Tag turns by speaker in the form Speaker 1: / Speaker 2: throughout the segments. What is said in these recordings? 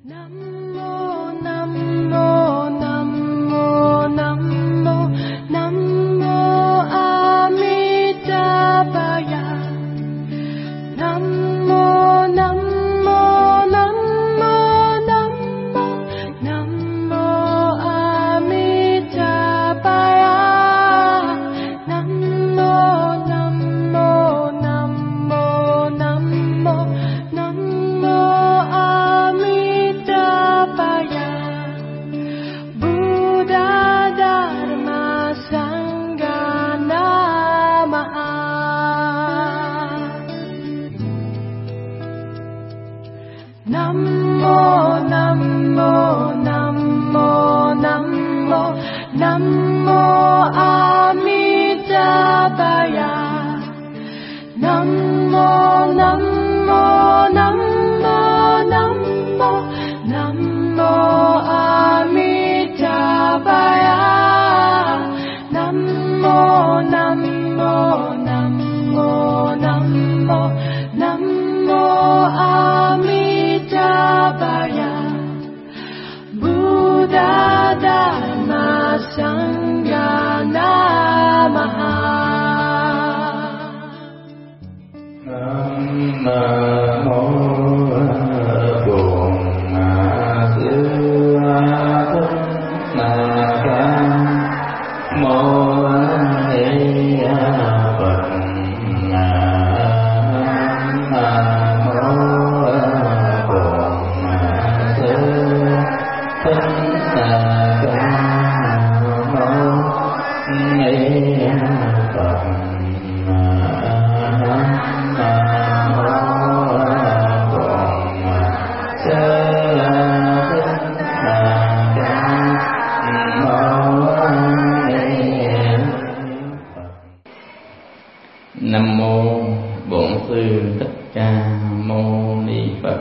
Speaker 1: Nam mô Bổn Sư Thích Ca Mâu Ni Phật.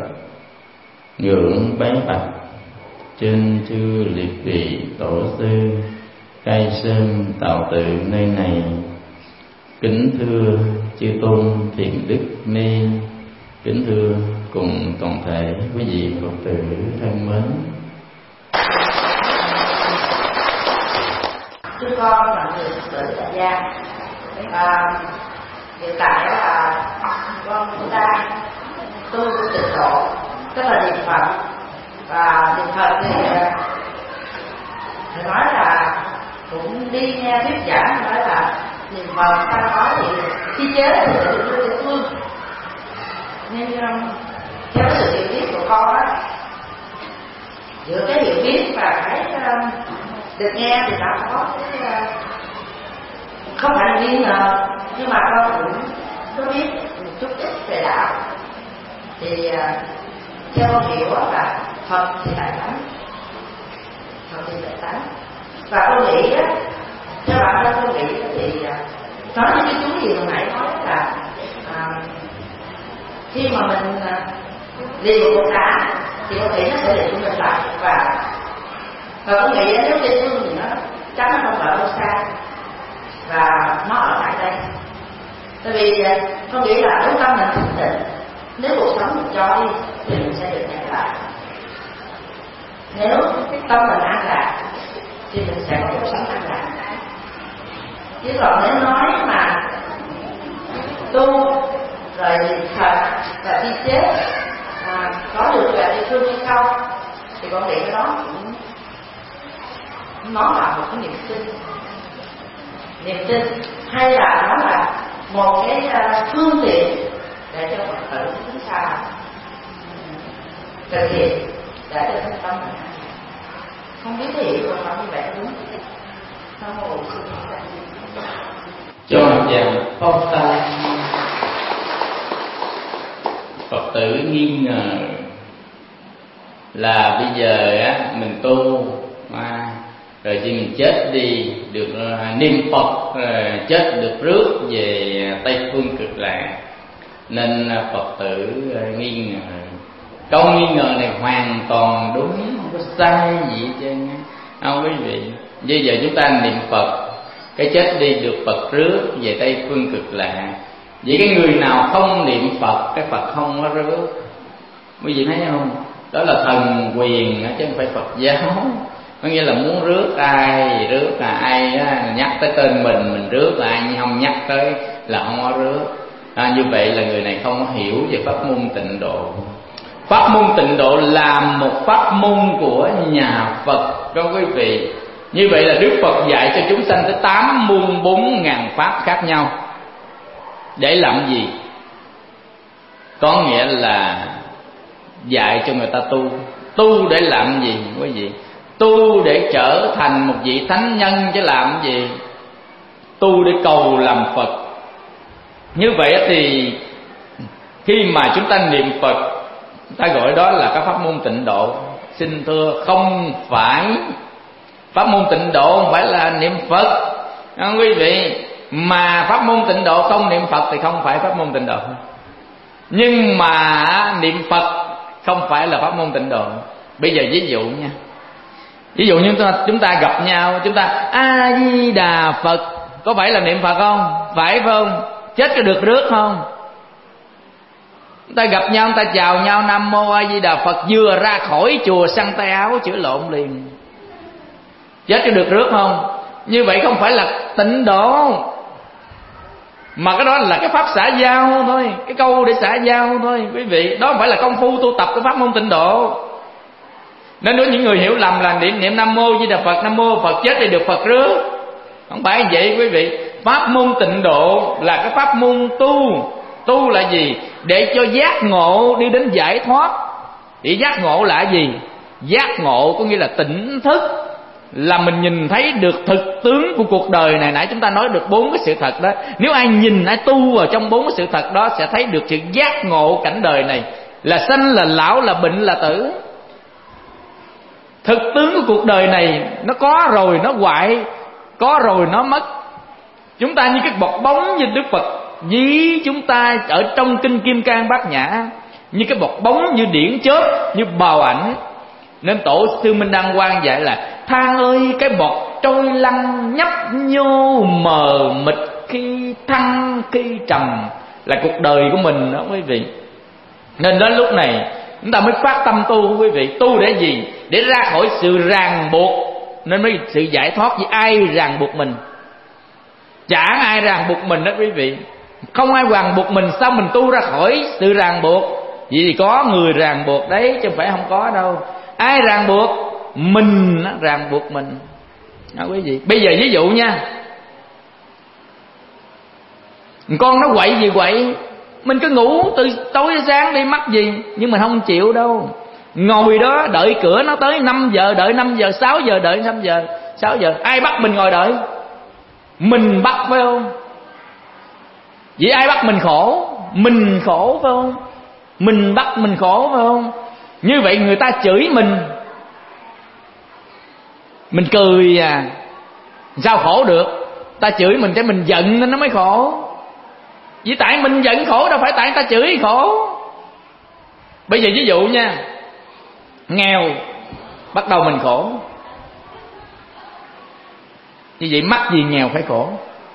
Speaker 1: Ngưỡng bái bạch trên chư liệt vị tổ sư khai sơn tạo tự nơi này. Kính thưa chư tôn thiện đức ni, kính thưa cùng toàn thể quý vị Phật tử thân mến.
Speaker 2: Chúng con là người Phật tử tại gia. Hiện tại là con chúng ta tu tịnh độ, tức là niệm Phật. Và niệm Phật thì phải nói là cũng đi nghe thuyết giảng, nói là niệm Phật ta nói thì khi chế thì sẽ được địa phương. Nhưng theo sự hiểu biết của con á, giữa cái hiểu biết và cái được nghe thì nó có cái không phải là nghi ngờ, nhưng mà con cũng có biết một chút ít về đạo. Thì theo con hiểu là Phật thì đại thánh, Phật thì đại thánh. Và con nghĩ á, theo bản thân con nghĩ thì nói những cái chú gì hồi nãy nói là khi mà mình liền một cục đá thì con nghĩ nó sẽ liền mình lại. Và con nghĩ nếu địa phương thì nó chắc nó không ở đâu xa và nó ở tại đây. Tại vì con nghĩ là nếu tâm mình thanh tịnh, nếu cuộc sống mình cho đi thì mình sẽ được nhận lại. Nếu tâm mình an lạc thì mình sẽ có cuộc sống an lạc. Chứ còn nếu nói mà tu rồi thật và khi chết có được về địa phương hay không thì con nghĩ cái đó nó là một cái niềm tin, hay là nó là một cái phương tiện để cho Phật tử chúng ta thực hiện để cho thân tâm mình không biết cái hiểu không như vậy đúng không?
Speaker 1: Cho chàng phong ta Phật tử nghi ngờ là bây giờ á mình tu rồi khi mình chết đi được niệm Phật, chết được rước về Tây Phương Cực Lạc, nên Phật tử nghi ngờ. Câu nghi ngờ này hoàn toàn đúng, không có sai gì hết trơn á, không quý vị. Bây giờ chúng ta niệm Phật, cái chết đi được Phật rước về Tây Phương Cực Lạc. Vậy cái người nào không niệm Phật, cái Phật không có rước. Quý vị thấy không? đó là thần quyền chứ không phải Phật giáo. Có nghĩa là muốn rước ai rước, ai nhắc tới tên mình rước, ai không nhắc tới là không có rước. Như vậy là người này không có hiểu về pháp môn Tịnh Độ. Pháp môn Tịnh Độ là một pháp môn của nhà Phật đó quý vị. Như vậy là Đức Phật dạy cho chúng sanh tới 8 muôn 4.000 pháp khác nhau. Để làm gì? Có nghĩa là dạy cho người ta tu. Tu để làm gì quý vị? Tu để trở thành một vị thánh nhân chứ làm gì? Tu để cầu làm Phật. Như vậy thì khi mà chúng ta niệm Phật, ta gọi đó là cái pháp môn Tịnh Độ. Xin thưa, không phải pháp môn Tịnh Độ không phải là niệm Phật quý vị. Mà pháp môn Tịnh Độ không niệm Phật thì không phải pháp môn Tịnh Độ. Nhưng mà niệm Phật không phải là pháp môn Tịnh Độ. Bây giờ ví dụ nha. Ví dụ như chúng ta gặp nhau, chúng ta A Di Đà Phật, có phải là niệm Phật không? Phải không? Chết có được rước không? Chúng ta gặp nhau, chúng ta chào nhau Nam Mô A Di Đà Phật, vừa ra khỏi chùa săn tay áo chửi lộn liền. Chết có được rước không? Như vậy không phải là Tịnh Độ, mà cái đó là cái pháp xã giao thôi, cái câu để xã giao thôi quý vị. Đó không phải là công phu tu tập của pháp môn Tịnh Độ. Nên nếu những người hiểu lầm là niệm Nam Mô Di Đà Phật, Nam Mô Phật chết thì được Phật rước. Không phải vậy quý vị. Pháp môn Tịnh Độ là cái pháp môn tu. Tu là gì? Để cho giác ngộ đi đến giải thoát. Thì giác ngộ là gì? Giác ngộ có nghĩa là tỉnh thức, là mình nhìn thấy được thực tướng của cuộc đời này. Nãy chúng ta nói được 4 cái sự thật đó. Nếu ai nhìn, ai tu vào trong 4 cái sự thật đó, sẽ thấy được sự giác ngộ cảnh đời này, là sanh là lão, là bệnh là tử. Thực tướng của cuộc đời này nó có rồi nó hoại, có rồi nó mất. Chúng ta như cái bọt bóng, như Đức Phật ví chúng ta ở trong Kinh Kim Cang Bát Nhã, như cái bọt bóng, như điển chớp, như bào ảnh. Nên Tổ sư Minh Đăng Quang dạy là than ơi cái bọt trôi lăn nhấp nhô mờ mịt, khi thăng khi trầm, là cuộc đời của mình đó quý vị. Nên đến lúc này chúng ta mới phát tâm tu quý vị. Tu để gì? Để ra khỏi sự ràng buộc. Nên mới sự giải thoát. Vì ai ràng buộc mình? Chẳng ai ràng buộc mình đó quý vị. Không ai ràng buộc mình, sao mình tu ra khỏi sự ràng buộc? Vì thì có người ràng buộc đấy, chứ không phải không có đâu. Ai ràng buộc? Mình ràng buộc mình đó quý vị. Bây giờ ví dụ nha, con nó quậy gì quậy, mình cứ ngủ từ tối đến sáng đi mắc gì, nhưng mình không chịu đâu. Ngồi đó đợi cửa nó tới 5 giờ, đợi 5 giờ, 6 giờ, đợi 5 giờ, 6 giờ. Ai bắt mình ngồi đợi? Mình bắt phải không? Vậy ai bắt mình khổ? Mình khổ phải không? Mình bắt mình khổ phải không? Như vậy người ta chửi mình cười à, sao khổ được? Ta chửi mình cái mình giận nên nó mới khổ. Vì tại mình giận khổ, đâu phải tại người ta chửi khổ. Bây giờ ví dụ nha, nghèo bắt đầu mình khổ. Như vậy mắc gì nghèo phải khổ?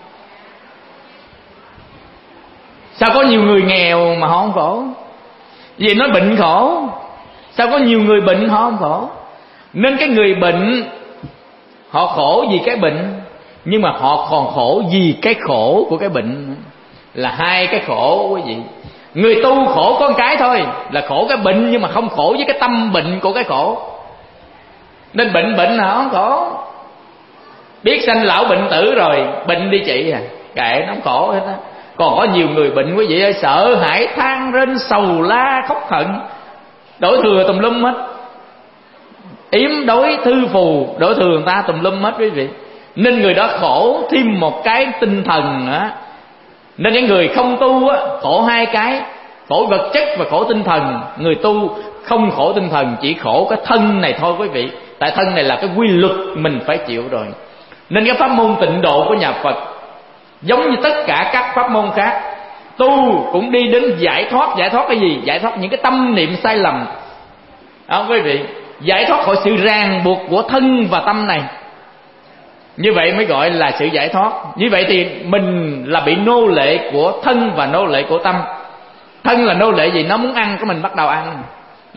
Speaker 1: Sao có nhiều người nghèo mà họ không khổ? Vì nói bệnh khổ. Sao có nhiều người bệnh họ không khổ? Nên cái người bệnh họ khổ vì cái bệnh, nhưng mà họ còn khổ vì cái khổ của cái bệnh. Là hai cái khổ quý vị. Người tu khổ có một cái thôi, là khổ cái bệnh, nhưng mà không khổ với cái tâm bệnh của cái khổ. Nên bệnh họ không khổ. Biết sanh lão bệnh tử rồi, bệnh đi trị à, kệ nó không khổ hết á. Còn có nhiều người bệnh quý vị ơi, sợ hãi than rên sầu la khóc hận, đổ thừa tùm lum hết, yếm đối thư phù, đổ thừa người ta tùm lum hết quý vị. Nên người đó khổ thêm một cái tinh thần nữa. Nên cái người không tu á, khổ hai cái, khổ vật chất và khổ tinh thần. Người tu không khổ tinh thần, chỉ khổ cái thân này thôi quý vị. Tại thân này là cái quy luật mình phải chịu rồi. Nên cái pháp môn Tịnh Độ của nhà Phật giống như tất cả các pháp môn khác, tu cũng đi đến giải thoát. Giải thoát cái gì? Giải thoát những cái tâm niệm sai lầm đó quý vị. Giải thoát khỏi sự ràng buộc của thân và tâm này. Như vậy mới gọi là sự giải thoát. Như vậy thì mình là bị nô lệ của thân và nô lệ của tâm. Thân là nô lệ gì? Nó muốn ăn cái mình bắt đầu ăn,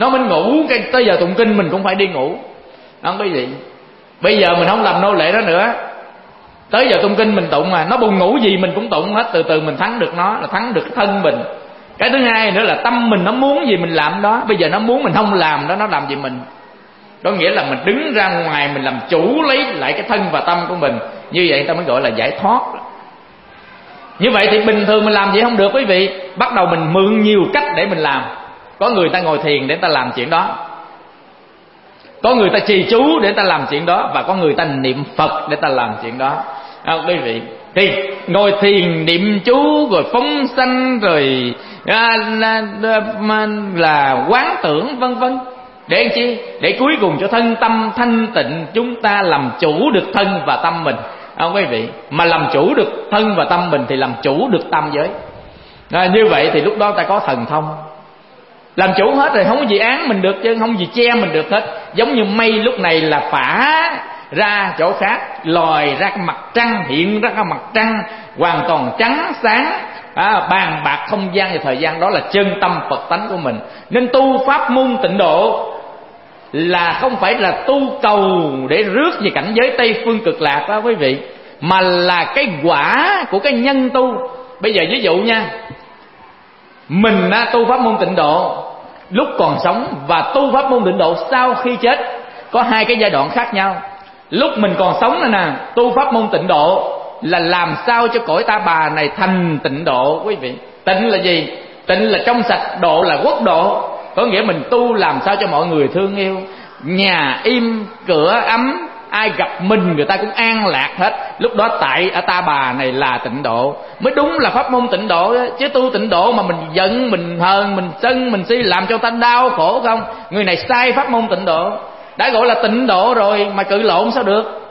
Speaker 1: Nó mình ngủ cái tới giờ tụng kinh mình cũng phải đi ngủ. Không có gì. Bây giờ mình không làm nô lệ đó nữa. Tới giờ tụng kinh mình tụng mà nó buồn ngủ gì mình cũng tụng hết, từ từ mình thắng được nó, là thắng được thân mình. Cái thứ hai nữa là tâm mình nó muốn gì mình làm đó. Bây giờ nó muốn mình không làm đó, nó làm gì mình. Có nghĩa là mình đứng ra ngoài, mình làm chủ lấy lại cái thân và tâm của mình. Như vậy ta mới gọi là giải thoát. Như vậy thì bình thường mình làm gì không được quý vị. Bắt đầu mình mượn nhiều cách để mình làm. Có người ta ngồi thiền để ta làm chuyện đó, có người ta trì chú để ta làm chuyện đó, và có người ta niệm Phật để ta làm chuyện đó. Quý vị, thì ngồi thiền niệm chú rồi phóng sanh rồi là quán tưởng vân vân, để làm chi? Để cuối cùng cho thân tâm thanh tịnh, chúng ta làm chủ được thân và tâm mình. Quý vị, mà làm chủ được thân và tâm mình thì làm chủ được tam giới. Như vậy thì lúc đó ta có thần thông, làm chủ hết rồi, không có gì án mình được chứ, không gì che mình được hết. Giống như mây lúc này là phả ra chỗ khác, lòi ra cái mặt trăng, hiện ra cái mặt trăng hoàn toàn trắng sáng, bàn bạc không gian và thời gian. Đó là chân tâm Phật tánh của mình. Nên tu pháp môn tịnh độ là không phải là tu cầu để rước về cảnh giới Tây Phương Cực Lạc đó quý vị, mà là cái quả của cái nhân tu. Bây giờ ví dụ nha, mình tu pháp môn tịnh độ lúc còn sống và tu pháp môn tịnh độ sau khi chết có hai cái giai đoạn khác nhau. Lúc mình còn sống này nè, tu pháp môn tịnh độ là làm sao cho cõi ta bà này thành tịnh độ quý vị. Tịnh là gì? Tịnh là trong sạch, độ là quốc độ. Có nghĩa mình tu làm sao cho mọi người thương yêu, nhà im cửa ấm, ai gặp mình người ta cũng an lạc hết. Lúc đó tại ở ta bà này là tịnh độ, mới đúng là pháp môn tịnh độ đó. Chứ tu tịnh độ mà mình giận, mình hờn, mình sân, mình si, làm cho ta đau khổ không, người này sai pháp môn tịnh độ. Đã gọi là tịnh độ rồi mà cự lộn sao được.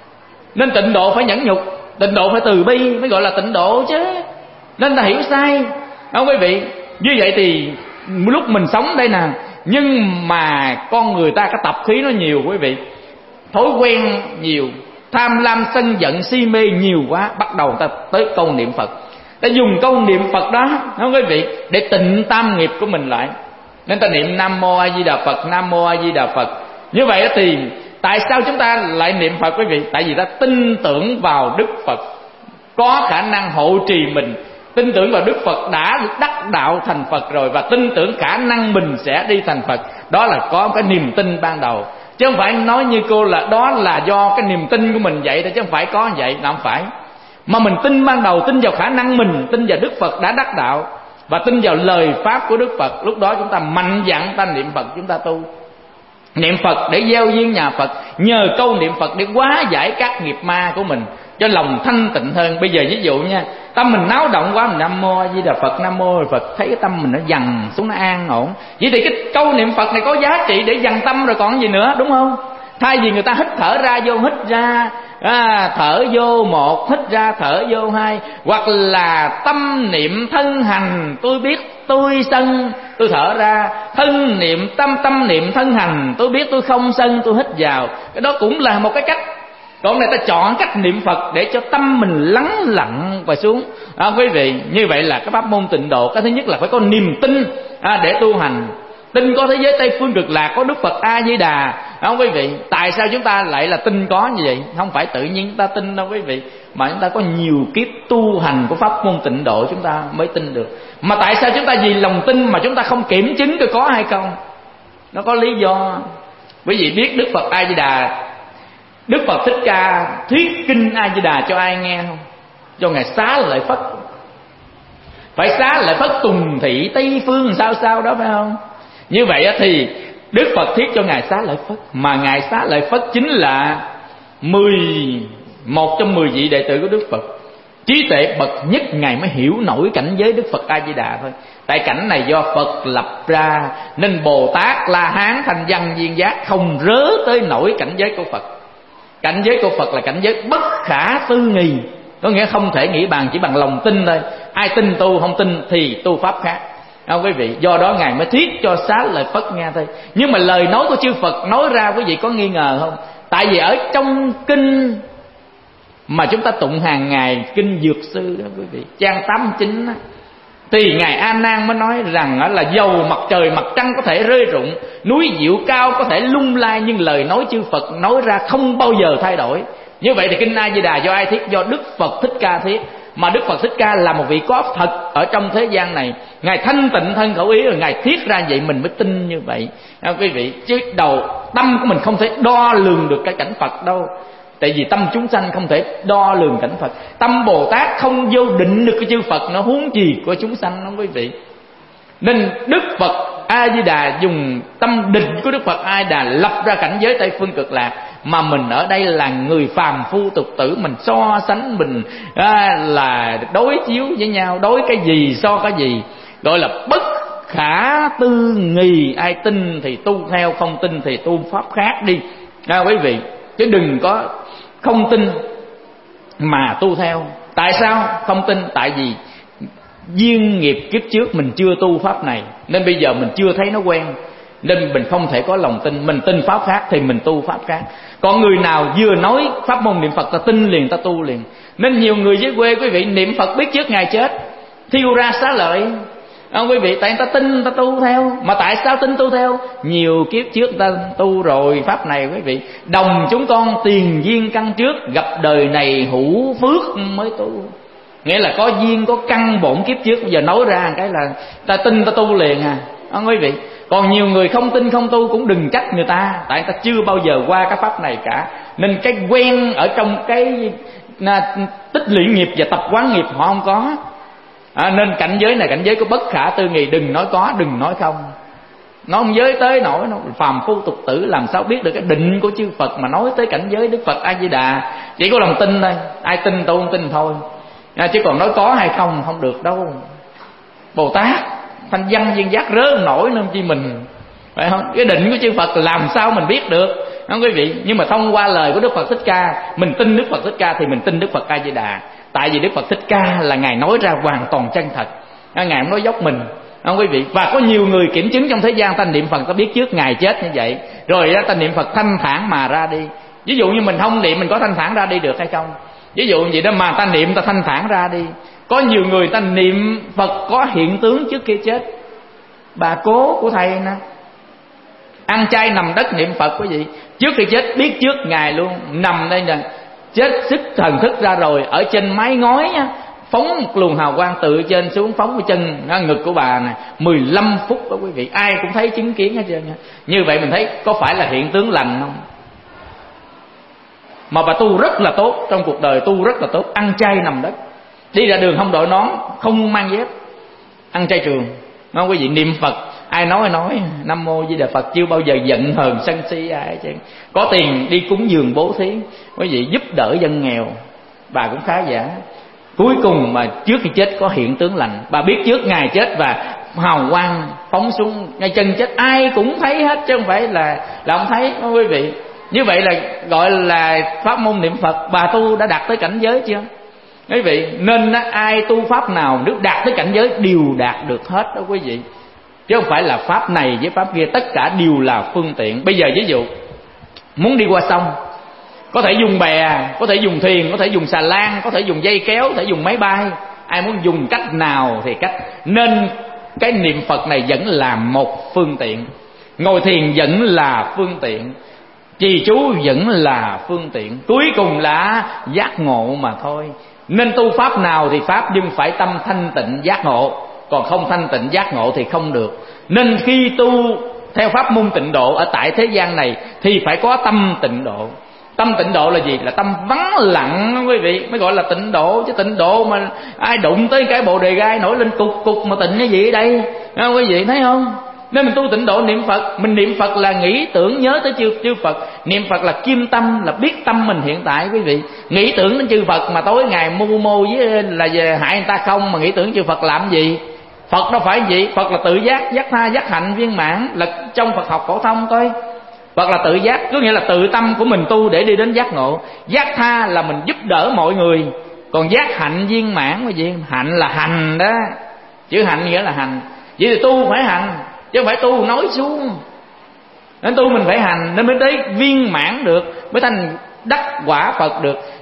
Speaker 1: Nên tịnh độ phải nhẫn nhục, tịnh độ phải từ bi mới gọi là tịnh độ chứ. Nên ta hiểu sai, không quý vị? Như vậy thì lúc mình sống đây nè, nhưng mà con người ta cái tập khí nó nhiều quý vị, thói quen nhiều, tham lam sân giận si mê nhiều quá, bắt đầu ta tới câu niệm Phật. Ta dùng câu niệm Phật đó, không quý vị, để tịnh tam nghiệp của mình lại. Nên ta niệm Nam Mô A Di Đà Phật, Nam Mô A Di Đà Phật. Như vậy thì tại sao chúng ta lại niệm Phật quý vị? Tại vì ta tin tưởng vào Đức Phật có khả năng hộ trì mình, tin tưởng vào Đức Phật đã đắc đạo thành Phật rồi, và tin tưởng khả năng mình sẽ đi thành Phật. Đó là có cái niềm tin ban đầu. Chứ không phải nói như cô là đó là do cái niềm tin của mình vậy thôi, chứ không phải có vậy, là không phải. Mà mình tin ban đầu, tin vào khả năng mình, tin vào Đức Phật đã đắc đạo, và tin vào lời pháp của Đức Phật. Lúc đó chúng ta mạnh dạn ta niệm Phật, chúng ta tu. Niệm Phật để gieo duyên nhà Phật, nhờ câu niệm Phật để hóa giải các nghiệp ma của mình, cho lòng thanh tịnh hơn. Bây giờ ví dụ nha, tâm mình náo động quá, mình Nam Mô A Di Đà Phật, Nam Mô A Di Đà Phật, thấy cái tâm mình nó dằn xuống, nó an ổn. Vậy thì cái câu niệm Phật này có giá trị để dằn tâm rồi còn gì nữa, đúng không? Thay vì người ta hít thở ra vô, hít ra, thở vô một, hít ra thở vô hai, hoặc là tâm niệm thân hành, tôi biết tôi sân, tôi thở ra, thân niệm tâm niệm thân hành, tôi biết tôi không sân, tôi hít vào. Cái đó cũng là một cái cách. Còn này ta chọn cách niệm Phật để cho tâm mình lắng lặng và xuống. Quý vị, như vậy là cái pháp môn tịnh độ, cái thứ nhất là phải có niềm tin để tu hành. Tin có thế giới Tây Phương Cực Lạc, có Đức Phật A Di Đà, không quý vị? Tại sao chúng ta lại là tin có như vậy? Không phải tự nhiên chúng ta tin đâu quý vị, mà chúng ta có nhiều kiếp tu hành của pháp môn tịnh độ chúng ta mới tin được. Mà tại sao chúng ta vì lòng tin mà chúng ta không kiểm chứng coi có hay không? Nó có lý do. Quý vị biết Đức Phật A Di Đà, Đức Phật Thích Ca thuyết kinh A Di Đà cho ai nghe không? Cho ngài Xá Lợi Phất. Phải Xá Lợi Phất tùng thị Tây Phương sao đó phải không? Như vậy thì Đức Phật thuyết cho ngài Xá Lợi Phất, mà ngài Xá Lợi Phất chính là 11 trong 10 vị đệ tử của Đức Phật. Trí tuệ bậc nhất ngài mới hiểu nổi cảnh giới Đức Phật A Di Đà thôi. Tại cảnh này do Phật lập ra, nên Bồ Tát La Hán Thanh Văn Duyên Giác không rớ tới nổi cảnh giới của Phật. Cảnh giới của Phật là cảnh giới bất khả tư nghì, có nghĩa không thể nghĩ bàn, chỉ bằng lòng tin thôi. Ai tin tu, không tin thì tu pháp khác. Quý vị, do đó ngài mới thuyết cho Xá Lợi Phất nghe thôi. Nhưng mà lời nói của chư Phật nói ra, quý vị có nghi ngờ không? Tại vì ở trong kinh mà chúng ta tụng hàng ngày, kinh Dược Sư đó quý vị, trang 89 đó, Thì ngài A Nan mới nói rằng là dầu mặt trời mặt trăng có thể rơi rụng, núi diệu cao có thể lung lay, nhưng lời nói chư Phật nói ra không bao giờ thay đổi. Như vậy thì kinh A Di Đà do ai thiết? Do Đức Phật Thích Ca thiết. Mà Đức Phật Thích Ca là một vị có thật ở trong thế gian này. Ngài thanh tịnh thân khẩu ý rồi Ngài thiết ra vậy mình mới tin như vậy. Quý vị, chứ đầu tâm của mình không thể đo lường được cái cảnh Phật đâu. Tại vì tâm chúng sanh không thể đo lường cảnh Phật. Tâm Bồ Tát không vô định được cái chư Phật, nó huống gì của chúng sanh đó quý vị. Nên Đức Phật A Di Đà dùng tâm định của Đức Phật A Di Đà lập ra cảnh giới Tây Phương Cực Lạc. Mà mình ở đây là người phàm phu tục tử, mình so sánh, mình là đối chiếu với nhau. Đối cái gì so cái gì, gọi là bất khả tư nghì. Ai tin thì tu theo, không tin thì tu pháp khác đi quý vị. Chứ đừng có không tin mà tu theo. Tại sao không tin? Tại vì duyên nghiệp kiếp trước mình chưa tu pháp này, nên bây giờ mình chưa thấy nó quen, nên mình không thể có lòng tin. Mình tin pháp khác thì mình tu pháp khác. Còn người nào vừa nói pháp môn niệm Phật ta tin liền, ta tu liền. Nên nhiều người dưới quê quý vị niệm Phật biết trước ngày chết, thiêu ra xá lợi quý vị, tại người ta tin, người ta tu theo. Mà tại sao tin tu theo? Nhiều kiếp trước người ta tu rồi pháp này quý vị. Đồng chúng con tiền duyên căn trước, gặp đời này hữu phước mới tu. Nghĩa là có duyên, có căn bổn kiếp trước, bây giờ nói ra cái là ta tin, ta tu liền quý vị. Còn nhiều người không tin không tu cũng đừng trách người ta, tại người ta chưa bao giờ qua cái pháp này cả. Nên cái quen ở trong cái tích lũy nghiệp và tập quán nghiệp họ không có. Nên cảnh giới này cảnh giới có bất khả tư nghị. Đừng nói có, đừng nói không. Nó không giới tới nổi, nó phàm phu tục tử làm sao biết được cái định của chư Phật mà nói tới cảnh giới Đức Phật A Di Đà. Chỉ có lòng tin thôi, ai tin tu không tin thôi. Chứ còn nói có hay không không được đâu. Bồ Tát thanh văn viên giác rớ nổi nên chi mình, phải không? Cái định của chư Phật làm sao mình biết được, không quý vị? Nhưng mà thông qua lời của Đức Phật Thích Ca, mình tin Đức Phật Thích Ca thì mình tin Đức Phật A Di Đà. Tại vì Đức Phật Thích Ca là Ngài nói ra hoàn toàn chân thật, Ngài không nói dốc mình, không quý vị? Và có nhiều người kiểm chứng trong thế gian ta niệm Phật ta biết trước Ngài chết như vậy, rồi ta niệm Phật thanh thản mà ra đi. Ví dụ như mình không niệm mình có thanh thản ra đi được hay không? Ví dụ như vậy đó, mà ta niệm ta thanh thản ra đi. Có nhiều người ta niệm Phật có hiện tướng trước khi chết. Bà cố của thầy nè, ăn chay nằm đất niệm Phật quý vị, trước khi chết biết trước Ngài luôn. Nằm đây nè, chết sức thần thức ra rồi, ở trên mái ngói á, phóng một luồng hào quang từ trên xuống, phóng cái chân ngực của bà nè, 15 phút đó quý vị, ai cũng thấy chứng kiến hết trơn. Như vậy mình thấy có phải là hiện tướng lành không? Mà bà tu rất là tốt, trong cuộc đời tu rất là tốt, ăn chay nằm đất, đi ra đường không đội nón, không mang dép, ăn chay trường. Không quý vị, niệm Phật ai nói Nam Mô Di Đà Phật, chưa bao giờ giận hờn sân si ai chứ. Có tiền đi cúng dường bố thí, quý vị giúp đỡ dân nghèo, bà cũng khá giả. Cuối cùng mà trước khi chết có hiện tướng lành, bà biết trước Ngài chết và hào quang phóng xuống ngay chân chết, ai cũng thấy hết chứ không phải là không thấy quý vị. Như vậy là gọi là pháp môn niệm Phật. Bà tu đã đạt tới cảnh giới chưa quý vị? Nên ai tu pháp nào nếu đạt tới cảnh giới đều đạt được hết đó quý vị, chứ không phải là pháp này với pháp kia, tất cả đều là phương tiện. Bây giờ ví dụ muốn đi qua sông, có thể dùng bè, có thể dùng thuyền, có thể dùng xà lan, có thể dùng dây kéo, có thể dùng máy bay. Ai muốn dùng cách nào thì cách. Nên cái niệm Phật này vẫn là một phương tiện, ngồi thiền vẫn là phương tiện, trì chú vẫn là phương tiện, cuối cùng là giác ngộ mà thôi. Nên tu pháp nào thì pháp, nhưng phải tâm thanh tịnh giác ngộ. Còn không thanh tịnh giác ngộ thì không được. Nên khi tu theo pháp môn tịnh độ ở tại thế gian này thì phải có tâm tịnh độ. Tâm tịnh độ là gì? Là tâm vắng lặng quý vị, mới gọi là tịnh độ. Chứ tịnh độ mà ai đụng tới cái bồ đề gai nổi lên cục cục mà tịnh cái gì ở đây, quý vị thấy không? Nên mình tu tịnh độ niệm Phật, mình niệm Phật là nghĩ tưởng nhớ tới chư Phật. Niệm Phật là kim tâm, là biết tâm mình hiện tại quý vị. Nghĩ tưởng đến chư Phật mà tối ngày mô với là hại người ta không, mà nghĩ tưởng chư Phật làm gì? Phật đâu phải gì? Phật là tự giác, giác tha, giác hạnh viên mãn, là trong Phật học phổ thông thôi. Phật là tự giác, có nghĩa là tự tâm của mình tu để đi đến giác ngộ. Giác tha là mình giúp đỡ mọi người. Còn giác hạnh viên mãn là gì? Hạnh là hành đó, chữ hạnh nghĩa là hành. Vậy thì tu phải hành, chứ không phải tu nói xuống. Nên tu mình phải hành, nên mới tới viên mãn được, mới thành đắc quả Phật được.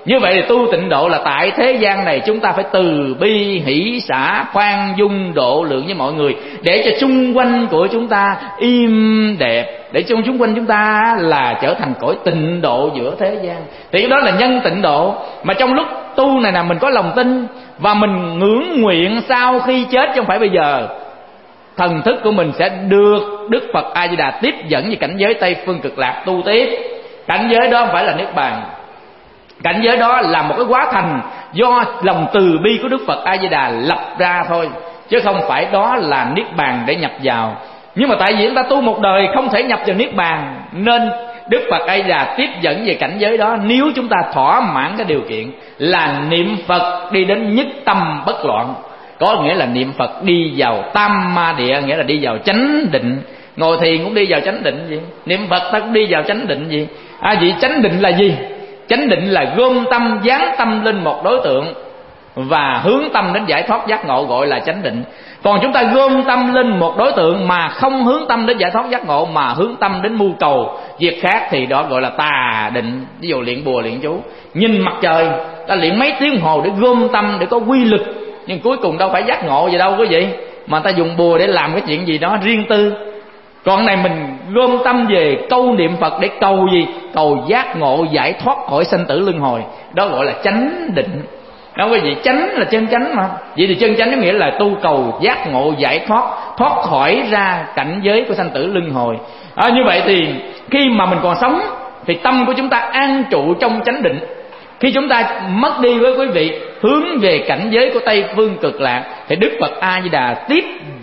Speaker 1: Như vậy thì tu tịnh độ là tại thế gian này chúng ta phải từ bi hỷ xả khoan dung độ lượng với mọi người, để cho xung quanh của chúng ta im đẹp, để cho xung quanh chúng ta là trở thành cõi tịnh độ giữa thế gian. Thì cái đó là nhân tịnh độ. Mà trong lúc tu này nè, mình có lòng tin và mình ngưỡng nguyện sau khi chết, chứ không phải bây giờ, thần thức của mình sẽ được Đức Phật A Di Đà tiếp dẫn về cảnh giới Tây Phương Cực Lạc tu tiếp. Cảnh giới đó không phải là niết bàn, cảnh giới đó là một cái quá thành do lòng từ bi của Đức Phật A Di Đà lập ra thôi, chứ không phải đó là niết bàn để nhập vào. Nhưng mà tại vì chúng ta tu một đời không thể nhập vào niết bàn, nên Đức Phật A Di Đà tiếp dẫn về cảnh giới đó. Nếu chúng ta thỏa mãn cái điều kiện là niệm Phật đi đến nhất tâm bất loạn, có nghĩa là niệm Phật đi vào tam ma địa, nghĩa là đi vào chánh định. Ngồi thiền cũng đi vào chánh định gì, niệm Phật ta cũng đi vào chánh định gì. Vậy chánh định là gì? Chánh định là gom tâm, dán tâm lên một đối tượng và hướng tâm đến giải thoát giác ngộ, gọi là chánh định. Còn chúng ta gom tâm lên một đối tượng mà không hướng tâm đến giải thoát giác ngộ, mà hướng tâm đến mưu cầu việc khác, thì đó gọi là tà định. Ví dụ luyện bùa luyện chú, nhìn mặt trời ta luyện mấy tiếng hồ để gom tâm, để có quy lực, nhưng cuối cùng đâu phải giác ngộ gì đâu quý vị, mà ta dùng bùa để làm cái chuyện gì đó riêng tư. Còn này mình gom tâm về câu niệm Phật để cầu gì? Cầu giác ngộ giải thoát khỏi sanh tử luân hồi, đó gọi là chánh định. Đó quý vị, chánh là chân chánh mà. Vậy thì chân chánh có nghĩa là tu cầu giác ngộ giải thoát, thoát khỏi ra cảnh giới của sanh tử luân hồi. Như vậy thì khi mà mình còn sống thì tâm của chúng ta an trụ trong chánh định. Khi chúng ta mất đi với quý vị, hướng về cảnh giới của Tây Phương Cực Lạc, thì Đức Phật A Di Đà tiếp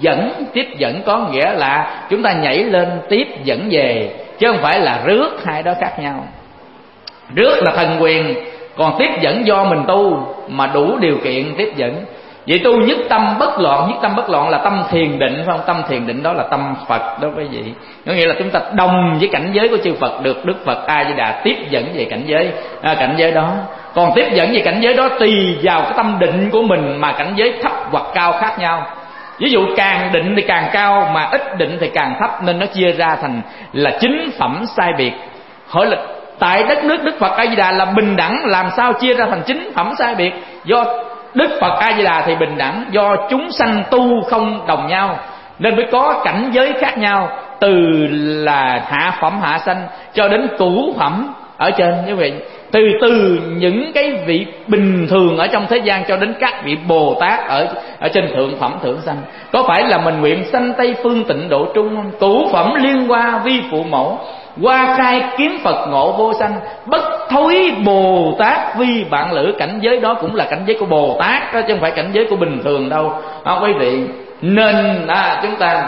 Speaker 1: dẫn có nghĩa là chúng ta nhảy lên tiếp dẫn về, chứ không phải là rước, hai đó khác nhau. Rước là thần quyền, còn tiếp dẫn do mình tu mà đủ điều kiện tiếp dẫn. Vậy tu nhất tâm bất loạn, nhất tâm bất loạn là tâm thiền định, phải không? Tâm thiền định đó là tâm Phật đó quý vị. Có nghĩa là chúng ta đồng với cảnh giới của chư Phật, được Đức Phật A Di Đà tiếp dẫn về cảnh giới đó. Còn tiếp dẫn về cảnh giới đó tùy vào cái tâm định của mình mà cảnh giới thấp hoặc cao khác nhau. Ví dụ càng định thì càng cao, mà ít định thì càng thấp, nên nó chia ra thành là chính phẩm sai biệt. Hỏi là tại đất nước Đức Phật A Di Đà là bình đẳng, làm sao chia ra thành chính phẩm sai biệt? Do Đức Phật A Di Đà thì bình đẳng, do chúng sanh tu không đồng nhau nên mới có cảnh giới khác nhau, từ là hạ phẩm hạ sanh cho đến cửu phẩm ở trên như vậy. Từ những cái vị bình thường ở trong thế gian cho đến các vị Bồ Tát ở trên thượng phẩm thượng sanh. Có phải là mình nguyện sanh Tây Phương tịnh độ trung không? Cửu phẩm liên hoa vi phụ mẫu, hoa khai kiếm Phật ngộ vô sanh, bất thối Bồ Tát vi bạn lữ. Cảnh giới đó cũng là cảnh giới của Bồ Tát đó, chứ không phải cảnh giới của bình thường đâu quý vị. Nên chúng ta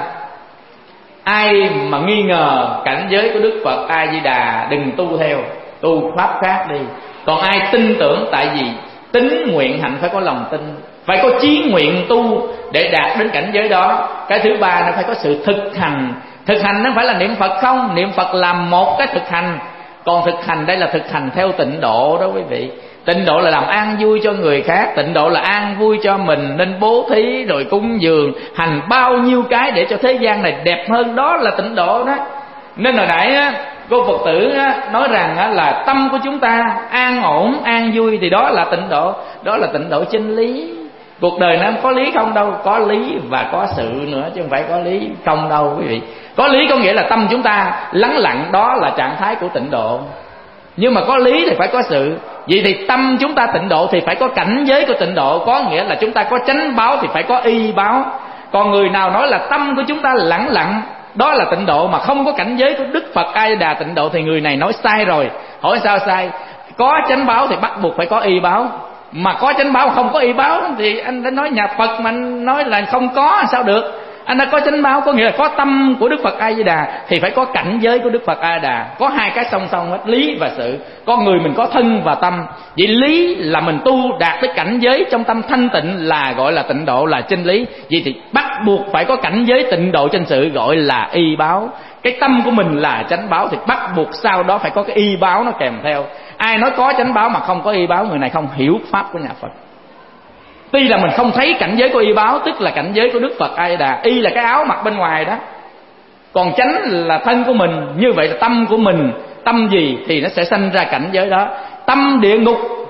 Speaker 1: ai mà nghi ngờ cảnh giới của Đức Phật A Di Đà đừng tu theo, tu pháp khác đi. Còn ai tin tưởng, tại vì tín nguyện hạnh phải có lòng tin, phải có chí nguyện tu để đạt đến cảnh giới đó. Cái thứ ba nó phải có sự thực hành. Thực hành nó phải là niệm Phật không, niệm Phật làm một cái thực hành. Còn thực hành đây là thực hành theo tịnh độ đó quý vị. Tịnh độ là làm an vui cho người khác, tịnh độ là an vui cho mình, nên bố thí rồi cúng dường, hành bao nhiêu cái để cho thế gian này đẹp hơn, đó là tịnh độ đó. Nên hồi nãy cô Phật tử nói rằng là tâm của chúng ta an ổn, an vui, thì đó là tịnh độ, đó là tịnh độ chân lý. Cuộc đời nó có lý không đâu, có lý và có sự nữa, chứ không phải có lý không đâu quý vị. Có lý có nghĩa là tâm chúng ta lắng lặng, đó là trạng thái của tịnh độ. Nhưng mà có lý thì phải có sự. Vậy thì tâm chúng ta tịnh độ thì phải có cảnh giới của tịnh độ, có nghĩa là chúng ta có chánh báo thì phải có y báo. Còn người nào nói là tâm của chúng ta lẳng lặng, đó là tịnh độ, mà không có cảnh giới của Đức Phật A Di Đà tịnh độ, thì người này nói sai rồi. Hỏi sao sai? Có chánh báo thì bắt buộc phải có y báo, mà có chánh báo mà không có y báo thì anh đã nói nhà Phật mà anh nói là không có sao được. Anh đã có chánh báo có nghĩa là có tâm của Đức Phật A Di Đà thì phải có cảnh giới của Đức Phật A Di Đà. Có hai cái song song hết, lý và sự. Con người mình có thân và tâm. Vậy lý là mình tu đạt tới cảnh giới trong tâm thanh tịnh là gọi là tịnh độ, là chân lý. Vậy thì bắt buộc phải có cảnh giới tịnh độ trên sự, gọi là y báo. Cái tâm của mình là chánh báo thì bắt buộc sau đó phải có cái y báo nó kèm theo. Ai nói có chánh báo mà không có y báo, người này không hiểu pháp của nhà Phật. Tuy là mình không thấy cảnh giới của y báo, tức là cảnh giới của Đức Phật A Di Đà. Y là cái áo mặc bên ngoài đó, còn chánh là thân của mình. Như vậy là tâm của mình, tâm gì thì nó sẽ sanh ra cảnh giới đó. Tâm địa ngục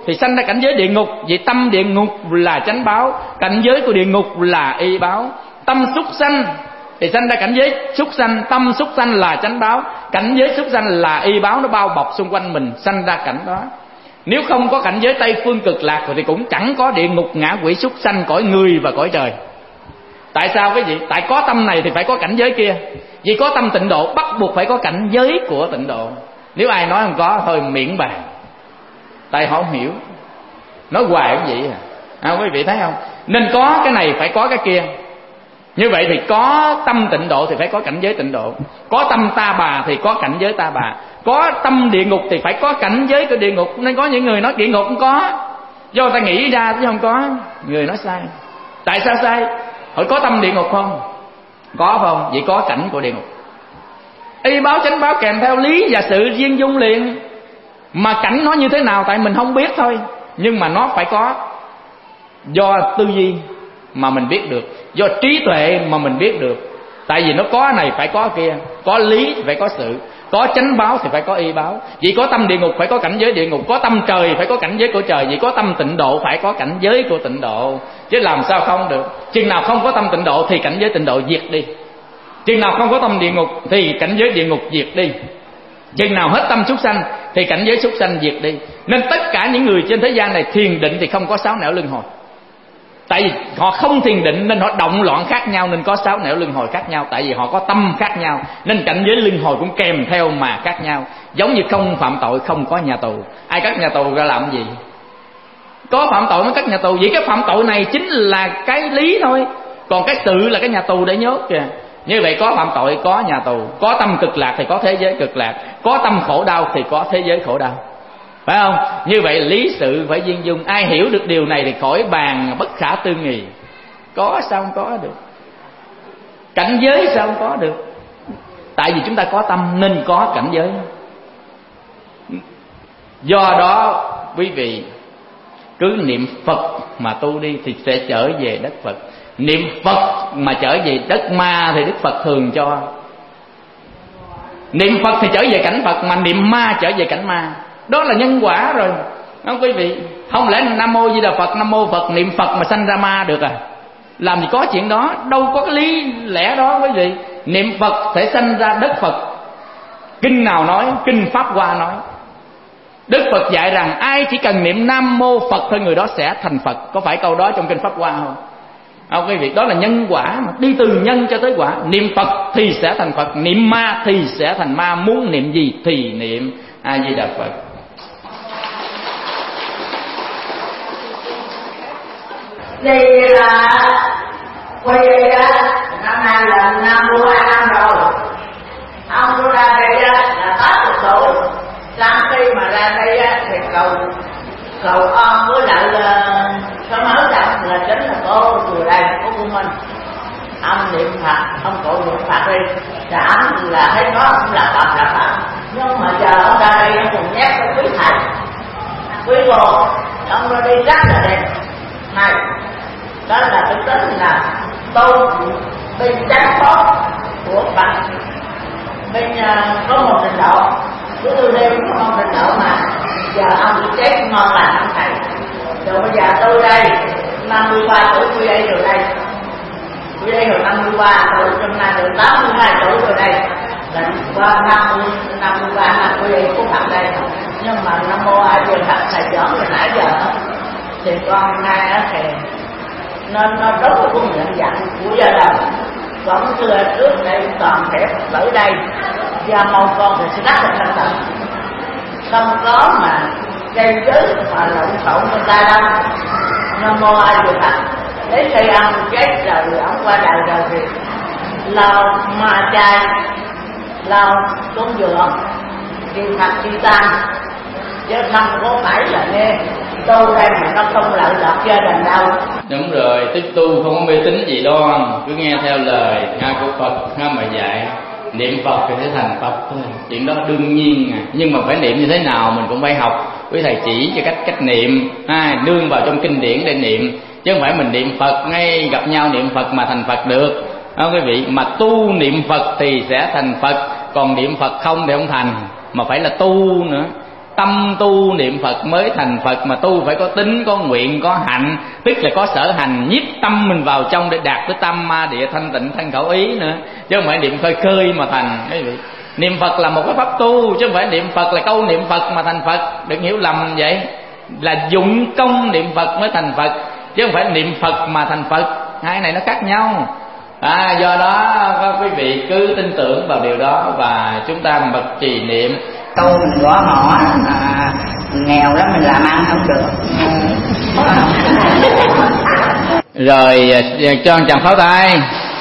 Speaker 1: thì sanh ra cảnh giới địa ngục. Vì tâm địa ngục là chánh báo, cảnh giới của địa ngục là y báo. Tâm súc sanh thì sanh ra cảnh giới súc sanh, tâm súc sanh là chánh báo, cảnh giới súc sanh là y báo, nó bao bọc xung quanh mình, sanh ra cảnh đó. Nếu không có cảnh giới Tây Phương Cực Lạc thì cũng chẳng có địa ngục, ngạ quỷ, súc sanh, cõi người và cõi trời. Tại sao cái gì? Tại có tâm này thì phải có cảnh giới kia. Vì có tâm tịnh độ bắt buộc phải có cảnh giới của tịnh độ. Nếu ai nói không có thôi miễn bàn, tại họ không hiểu, nói hoài cũng vậy quý vị thấy không? Nên có cái này phải có cái kia. Như vậy thì có tâm tịnh độ thì phải có cảnh giới tịnh độ, có tâm ta bà thì có cảnh giới ta bà, có tâm địa ngục thì phải có cảnh giới của địa ngục. Nên có những người nói địa ngục không có, do người ta nghĩ ra chứ không có. Người nói sai. Tại sao sai? Hỏi có tâm địa ngục không? Có không? Vậy có cảnh của địa ngục. Y báo chánh báo kèm theo lý và sự duyên dung liền. Mà cảnh nó như thế nào tại mình không biết thôi, nhưng mà nó phải có. Do tư duy mà mình biết được, do trí tuệ mà mình biết được. Tại vì nó có này phải có kia, có lý thì phải có sự, có chánh báo thì phải có y báo. Vì có tâm địa ngục phải có cảnh giới địa ngục, có tâm trời phải có cảnh giới của trời, vì có tâm tịnh độ phải có cảnh giới của tịnh độ. Chứ làm sao không được? Chừng nào không có tâm tịnh độ thì cảnh giới tịnh độ diệt đi. Chừng nào không có tâm địa ngục thì cảnh giới địa ngục diệt đi. Chừng nào hết tâm súc sanh thì cảnh giới súc sanh diệt đi. Nên tất cả những người trên thế gian này thiền định thì không có sáu nẻo luân hồi. Tại vì họ không thiền định nên họ động loạn khác nhau, nên có sáu nẻo luân hồi khác nhau. Tại vì họ có tâm khác nhau nên cảnh giới luân hồi cũng kèm theo mà khác nhau. Giống như không phạm tội không có nhà tù. Ai cất nhà tù ra làm gì? Có phạm tội mới cất nhà tù. Vì cái phạm tội này chính là cái lý thôi, còn cái sự là cái nhà tù để nhốt kìa. Như vậy có phạm tội có nhà tù, có tâm cực lạc thì có thế giới cực lạc, có tâm khổ đau thì có thế giới khổ đau. Phải không? Như vậy lý sự phải duyên dung. Ai hiểu được điều này thì khỏi bàn bất khả tư nghì. Có sao không có được? Cảnh giới sao không có được? Tại vì chúng ta có tâm nên có cảnh giới. Do đó quý vị cứ niệm Phật mà tu đi thì sẽ trở về đất Phật. Niệm Phật mà trở về đất ma thì Đức Phật thường cho. Niệm Phật thì trở về cảnh Phật, mà niệm ma trở về cảnh ma. Đó là nhân quả rồi, không quý vị? Không lẽ Nam Mô Di Đà Phật, Nam Mô Phật niệm Phật mà sanh ra ma được à? Làm gì có chuyện đó, đâu có cái lý lẽ đó quý vị. Niệm Phật sẽ sanh ra đất Phật. Kinh nào nói? Kinh Pháp Hoa nói. Đức Phật dạy rằng ai chỉ cần niệm Nam Mô Phật thôi người đó sẽ thành Phật. Có phải câu đó trong kinh Pháp Hoa không? Không quý vị, đó là nhân quả mà, đi từ nhân cho tới quả. Niệm Phật thì sẽ thành Phật, niệm ma thì sẽ thành ma. Muốn niệm gì thì niệm A Di Đà Phật.
Speaker 2: Thì là quay đây đó, năm nay là năm 52 năm rồi. Ông tôi ra đây là 80 tuổi. Sau khi mà ra đây thì cầu ông với lại có nói rằng là chính là cô từ đây, cô Minh. Ông niệm Phật, ông cụ niệm Phật đi, đã là thấy nó cũng là Phật. Nhưng mà giờ ông ra đây ông còn nhắc với quý thầy, quý cô, ông ra đi rất là đẹp. Này, đó là cái tính là tu bên chánh pháp của Phật. Bên có một trình độ, cứ tôi đeo có một trình độ mà giờ ông chỉ chết ngon lành ông thầy. Rồi bây giờ tôi đây 53 tuổi tôi đây rồi đây. Tôi đây rồi 53 tuổi, trong nay được 82 tuổi rồi đây. Là qua 53 năm tôi đây cũng Phật đây. Nhưng mà Nam Mô A Di Đà Phật thầy giỡn rồi nãy giờ thì con nay thì nó rất là có nhận dạng của gia đình. Còn xưa trước đây toàn thể ở đây gia mong con thì sẽ rất là thanh tịnh, không có mà gây rối mà lộn xộn người ta đâu. Nam Mô A Di Đà Phật. Đến khi ông chết rồi, ông qua đời rồi thì lao ma chay, lao cúng dường, đi thật đi tan, chứ không có phải là nghe tu đây mà nó không lợi lộc gia đình đâu.
Speaker 1: Đúng rồi, tức tu không có mê tín gì đoan, cứ nghe theo lời của Phật mà dạy. Niệm Phật thì sẽ thành Phật thôi, chuyện đó đương nhiên à. Nhưng mà phải niệm như thế nào mình cũng phải học, quý thầy chỉ cho cách niệm, nương vào trong kinh điển để niệm, chứ không phải mình niệm Phật ngay gặp nhau niệm Phật mà thành Phật được. Quý vị, mà tu niệm Phật thì sẽ thành Phật, còn niệm Phật không thì không thành, mà phải là tu nữa. tâm tu niệm Phật mới thành Phật, mà tu phải có tính, có nguyện, có hạnh, tức là có sở hành, nhiếp tâm mình vào trong để đạt tới tam ma địa thanh tịnh thân khẩu ý nữa, chứ không phải niệm khơi khơi mà thành. Quý vị, niệm Phật là một cái pháp tu, chứ không phải niệm Phật là câu niệm Phật mà thành Phật, đừng hiểu lầm vậy. Là dụng công niệm Phật mới thành Phật, chứ không phải niệm Phật mà thành Phật, hai này nó khác nhau. Do đó quý vị cứ tin tưởng vào điều đó và chúng ta bật trì niệm.
Speaker 3: Câu mình gõ mỏ nghèo lắm mình làm ăn không được.
Speaker 1: Rồi cho chàng pháo tay.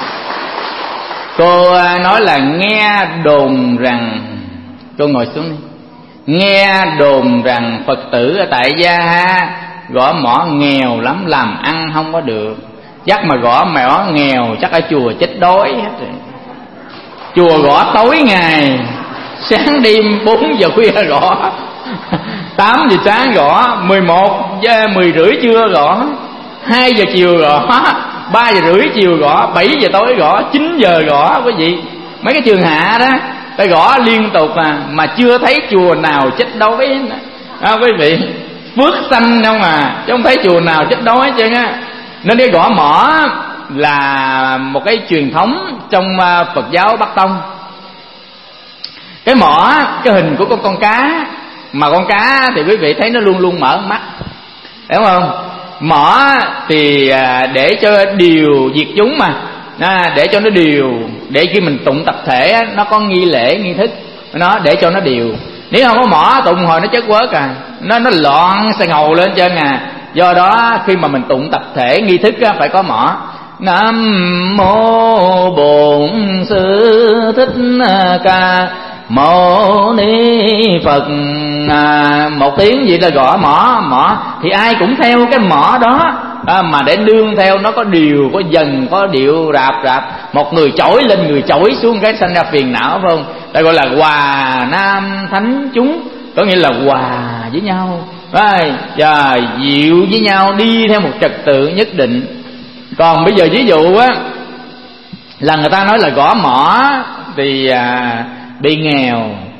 Speaker 1: Cô nói là nghe đồn rằng, cô ngồi xuống đi. Nghe đồn rằng Phật tử ở tại Gia Ha gõ mỏ nghèo lắm, làm ăn không có được. Chắc mà gõ mỏ nghèo chắc ở chùa chết đói hết rồi. Chùa gõ tối ngày, sáng đêm 4 giờ khuya gõ, 8 giờ sáng gõ, 11 giờ 10 rưỡi trưa gõ, 2 giờ chiều gõ, 3 giờ rưỡi chiều gõ, 7 giờ tối gõ, 9 giờ gõ. Quý vị, mấy cái trường hạ đó ta gõ liên tục mà chưa thấy chùa nào chết đói. Quý vị, phước sanh không chứ không thấy chùa nào chết đói chứ á. Nên cái gõ mỏ là một cái truyền thống trong Phật giáo Bắc Tông. Cái mỏ, cái hình của con cá, mà con cá thì quý vị thấy nó luôn luôn mở mắt, đúng không? Mỏ thì để cho điều diệt chúng mà, để cho nó điều, để khi mình tụng tập thể nó có nghi lễ nghi thức, nó để cho nó điều. Nếu không có mỏ tụng hồi nó chất quớt nó loạn xe ngầu lên trên Do đó khi mà mình tụng tập thể nghi thức phải có mỏ. Nam mô Bổn Sư Thích Ca Mâu Ni Phật. Một tiếng gì là gõ mỏ thì ai cũng theo cái mỏ đó mà để đương theo nó có điều, có dần, có điệu rạp. Một người chổi lên người chổi xuống cái sanh ra phiền não, phải không? Ta gọi là hòa nam thánh chúng, có nghĩa là hòa với nhau, và dịu với nhau, đi theo một trật tự nhất định. Còn bây giờ ví dụ là người ta nói là gõ mỏ thì bị nghèo.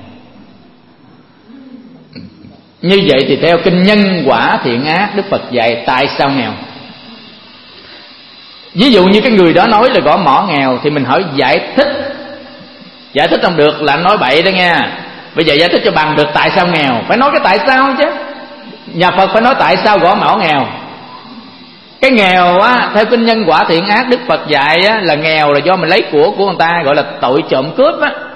Speaker 1: Như vậy thì theo kinh Nhân Quả Thiện Ác, Đức Phật dạy tại sao nghèo. Ví dụ như cái người đó nói là gõ mỏ nghèo thì mình hỏi giải thích. Giải thích không được là anh nói bậy đó nghe. Bây giờ giải thích cho bằng được tại sao nghèo, phải nói cái tại sao chứ. Nhà Phật phải nói tại sao gõ mỏ nghèo. Cái nghèo theo kinh Nhân Quả Thiện Ác, Đức Phật dạy là nghèo là do mình lấy của người ta, gọi là tội trộm cướp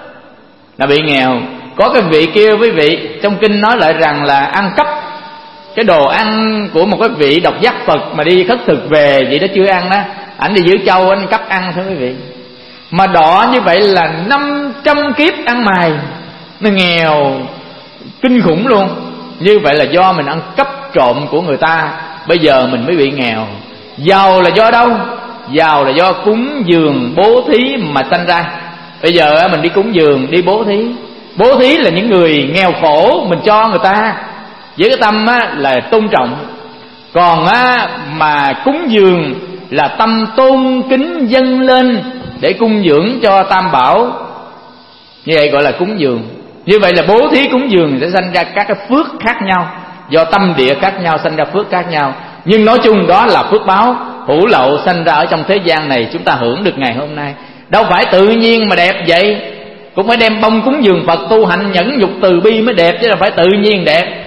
Speaker 1: là bị nghèo. Có cái vị kia quý vị, trong kinh nói lại rằng là ăn cắp cái đồ ăn của một cái vị độc giác Phật mà đi khất thực về, vậy đó chưa ăn đó, ảnh đi giữ châu anh cắp ăn thôi quý vị. Mà đọ như vậy là 500 kiếp ăn mày, nó nghèo kinh khủng luôn. Như vậy là do mình ăn cắp trộm của người ta, bây giờ mình mới bị nghèo. Giàu là do đâu? Giàu là do cúng dường bố thí mà sanh ra. Bây giờ mình đi cúng dường, đi bố thí. Bố thí là những người nghèo khổ, mình cho người ta với cái tâm là tôn trọng. Còn mà cúng dường là tâm tôn kính dâng lên để cung dưỡng cho Tam Bảo, như vậy gọi là cúng dường. Như vậy là bố thí cúng dường sẽ sanh ra các cái phước khác nhau, do tâm địa khác nhau sanh ra phước khác nhau. Nhưng nói chung đó là phước báo hữu lậu sanh ra ở trong thế gian này, chúng ta hưởng được ngày hôm nay. Đâu phải tự nhiên mà đẹp vậy, cũng phải đem bông cúng dường Phật, tu hành nhẫn nhục từ bi mới đẹp, chứ đâu phải tự nhiên đẹp.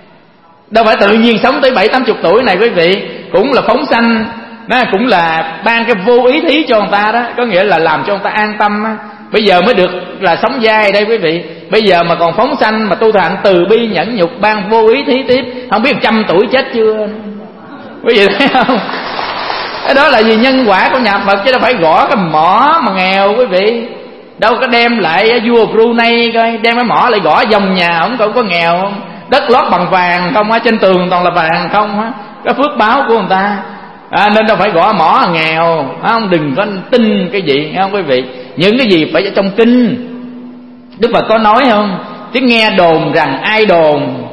Speaker 1: Đâu phải tự nhiên sống tới 70-80 tuổi này quý vị, cũng là phóng sanh, nó cũng là ban cái vô ý thí cho người ta đó, có nghĩa là làm cho người ta an tâm bây giờ mới được là sống dai đây quý vị. Bây giờ mà còn phóng sanh mà tu hành từ bi nhẫn nhục ban vô ý thí tiếp, không biết 100 tuổi chết chưa quý vị thấy không? Cái đó là gì? Nhân quả của nhà Phật, chứ đâu phải gõ cái mỏ mà nghèo quý vị. Đâu có đem lại vua Brunei coi, đem cái mỏ lại gõ vòng nhà không có nghèo không? Đất lót bằng vàng không á, trên tường toàn là vàng không á, cái phước báo của người ta. Nên đâu phải gõ mỏ nghèo, không? Đừng có tin cái gì, không quý vị? Những cái gì phải ở trong kinh. Đức Phật có nói không? Chứ nghe đồn rằng ai đồn,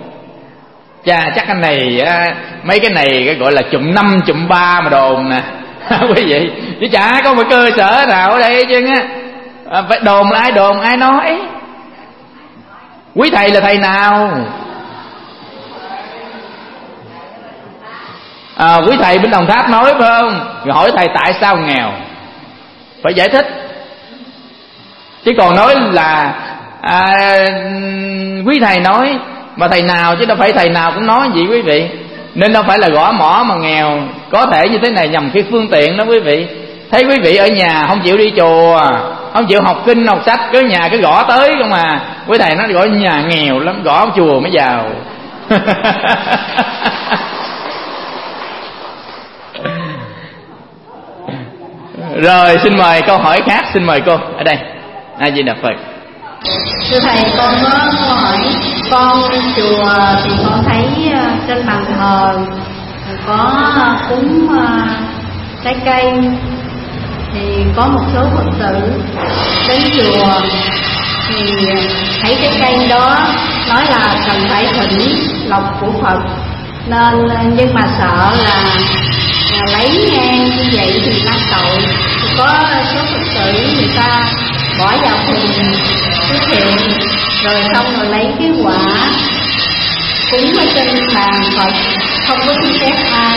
Speaker 1: chà chắc cái này mấy cái này cái gọi là chụm 5 chụm 3 mà đồn nè quý vị, chứ chả có một cơ sở nào ở đây chứ phải đồn là ai đồn ai nói. Quý thầy là thầy nào? Quý thầy bên Đồng Tháp nói phải không? Rồi hỏi thầy tại sao nghèo, phải giải thích. Chứ còn nói là quý thầy nói, mà thầy nào chứ đâu phải thầy nào cũng nói gì quý vị. Nên đâu phải là gõ mỏ mà nghèo. Có thể như thế này nhằm cái phương tiện đó quý vị. Thấy quý vị ở nhà không chịu đi chùa, không chịu học kinh học sách, cứ nhà cứ gõ tới không à. Quý thầy nói gõ nhà nghèo lắm, gõ chùa mới giàu. Rồi xin mời câu hỏi khác, xin mời cô ở đây. A Di Đà Phật.
Speaker 4: Thưa thầy, con có câu hỏi. Con chùa thì con thấy trên bàn thờ có cúng trái cây, thì có một số Phật tử đến chùa thì thấy cái cây đó nói là cần phải thỉnh lộc của Phật, nên nhưng mà sợ là lấy ngang như vậy thì mang tội. Thì có số Phật tử người ta bỏ vào thùng phước thiện, rồi xong rồi lấy cái quả cúng ở trên bàn Phật, không có xin phép ai,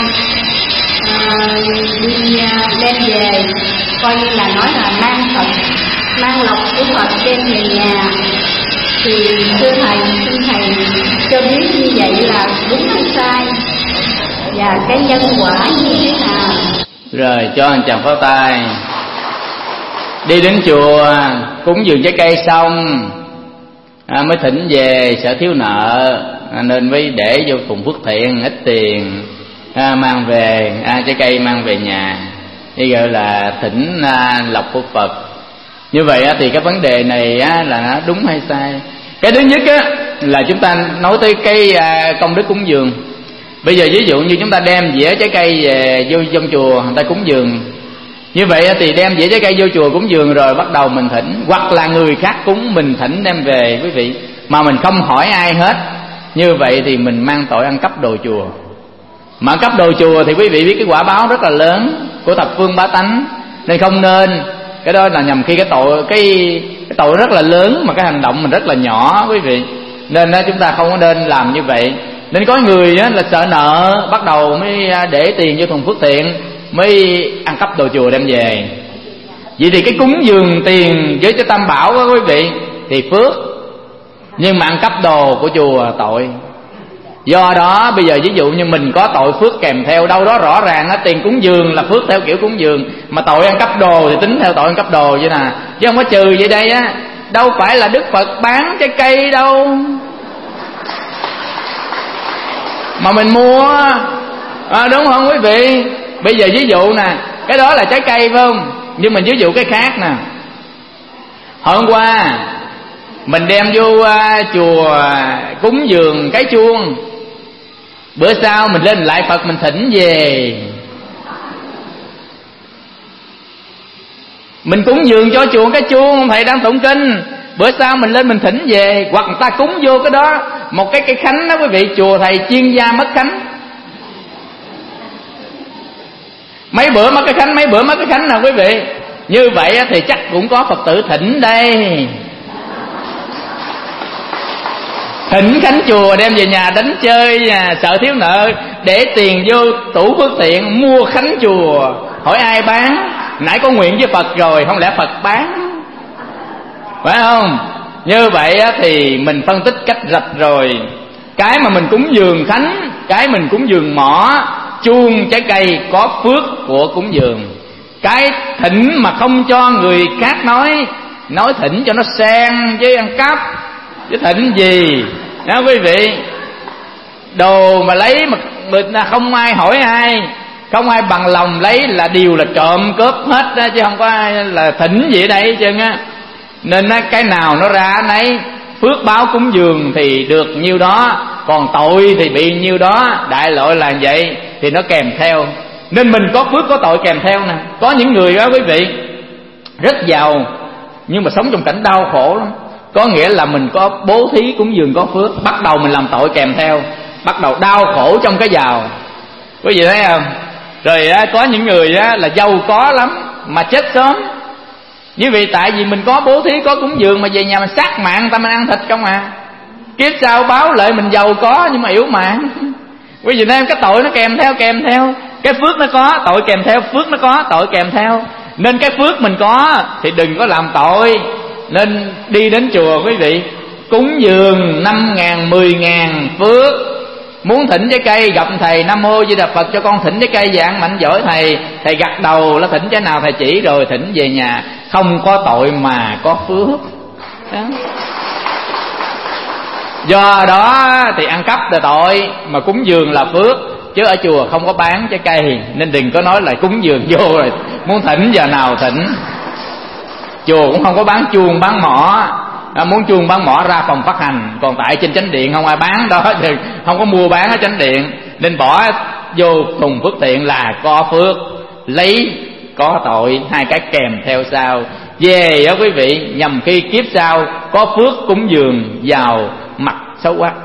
Speaker 4: đi đem về, coi như là nói là mang lộc của Phật đem về nhà. Thì thưa thầy, xin thầy cho biết như vậy là đúng hay sai, và cái nhân quả như thế nào.
Speaker 1: Rồi cho anh chàng pháo tay. Đi đến chùa cúng dường trái cây xong mới thỉnh về, sợ thiếu nợ nên mới để vô thùng phước thiện ít tiền, mang về trái cây mang về nhà, như gọi là thỉnh lộc của Phật. Như vậy thì cái vấn đề này là nó đúng hay sai? Cái thứ nhất là chúng ta nói tới cái công đức cúng dường. Bây giờ ví dụ như chúng ta đem dĩa trái cây về vô trong chùa người ta cúng dường, như vậy thì đem dĩa trái cây vô chùa cúng dường rồi bắt đầu mình thỉnh, hoặc là người khác cúng mình thỉnh đem về quý vị, mà mình không hỏi ai hết. Như vậy thì mình mang tội ăn cắp đồ chùa. Mà ăn cắp đồ chùa thì quý vị biết cái quả báo rất là lớn của thập phương bá tánh, nên không nên. Cái đó là nhằm khi cái tội rất là lớn mà cái hành động mình rất là nhỏ quý vị, nên chúng ta không có nên làm như vậy. Nên có người là sợ nợ, bắt đầu mới để tiền vô thùng phước thiện, mới ăn cắp đồ chùa đem về. Vậy thì cái cúng dường tiền với cái tam bảo đó quý vị thì phước, nhưng mà ăn cắp đồ của chùa tội. Do đó bây giờ ví dụ như mình có tội phước kèm theo, đâu đó rõ ràng tiền cúng dường là phước theo kiểu cúng dường, mà tội ăn cắp đồ thì tính theo tội ăn cắp đồ vậy nè, chứ không có trừ vậy đây đâu phải là Đức Phật bán trái cây đâu mà mình mua, đúng không quý vị? Bây giờ ví dụ nè, cái đó là trái cây phải không? Nhưng mình ví dụ cái khác nè. Hôm qua mình đem vô chùa cúng dường cái chuông, bữa sau mình lên lại Phật mình thỉnh về. Mình cúng dường cho chùa cái chuông, thầy đang tụng kinh, bữa sau mình lên mình thỉnh về. Hoặc người ta cúng vô cái đó một cái cây khánh đó quý vị, chùa thầy chuyên gia mất khánh, mấy bữa mất cái khánh, mấy bữa mất cái khánh nào quý vị. Như vậy thì chắc cũng có Phật tử thỉnh đây, thỉnh khánh chùa đem về nhà đánh chơi, sợ thiếu nợ, để tiền vô tủ phước thiện mua khánh chùa, hỏi ai bán, nãy có nguyện với Phật rồi, không lẽ Phật bán, phải không? Như vậy thì mình phân tích cách rạch rồi. Cái mà mình cúng dường khánh, cái mình cúng dường mỏ, chuông, trái cây có phước của cúng dường. Cái thỉnh mà không cho người khác nói thỉnh cho nó sang với ăn cắp, chứ thỉnh gì đó quý vị. Đồ mà lấy mà không ai hỏi ai, không ai bằng lòng lấy là điều là trộm cướp hết đó, chứ không có ai là thỉnh gì ở đây hết trơn á. Nên cái nào nó ra nấy, phước báo cúng dường thì được nhiêu đó, còn tội thì bị nhiêu đó. Đại loại là vậy thì nó kèm theo. Nên mình có phước có tội kèm theo nè. Có những người đó quý vị rất giàu nhưng mà sống trong cảnh đau khổ lắm. Có nghĩa là mình có bố thí cúng dường có phước, bắt đầu mình làm tội kèm theo, bắt đầu đau khổ trong cái giàu. Quý vị thấy không? Rồi có những người là giàu có lắm mà chết sớm. Như vậy tại vì mình có bố thí có cúng dường mà về nhà mình sát mạng ta, mình ăn thịt không à. Kiếp sau báo lại mình giàu có nhưng mà yếu mạng. Quý vị thấy cái tội nó kèm theo, cái phước nó có, tội kèm theo, phước nó có, tội kèm theo. Nên cái phước mình có thì đừng có làm tội. Nên đi đến chùa quý vị, cúng dường 5.000, 10.000 phước. Muốn thỉnh trái cây gặp thầy Nam Mô Di Đà Phật cho con thỉnh trái cây dạng mạnh giỏi thầy. Thầy gật đầu là thỉnh trái nào thầy chỉ rồi thỉnh về nhà. Không có tội mà có phước đó. Do đó thì ăn cắp là tội, mà cúng dường là phước. Chứ ở chùa không có bán trái cây, nên đừng có nói là cúng dường vô rồi muốn thỉnh giờ nào thỉnh. Chùa cũng không có bán chuông bán mỏ. Muốn chuông bán mỏ ra phòng phát hành. Còn tại trên chánh điện không ai bán đó, thì không có mua bán ở chánh điện. Nên bỏ vô thùng phước thiện là có phước, lấy có tội, hai cái kèm theo sau. Về đó quý vị, nhằm khi kiếp sau có phước cúng dường vào mặt xấu quắc.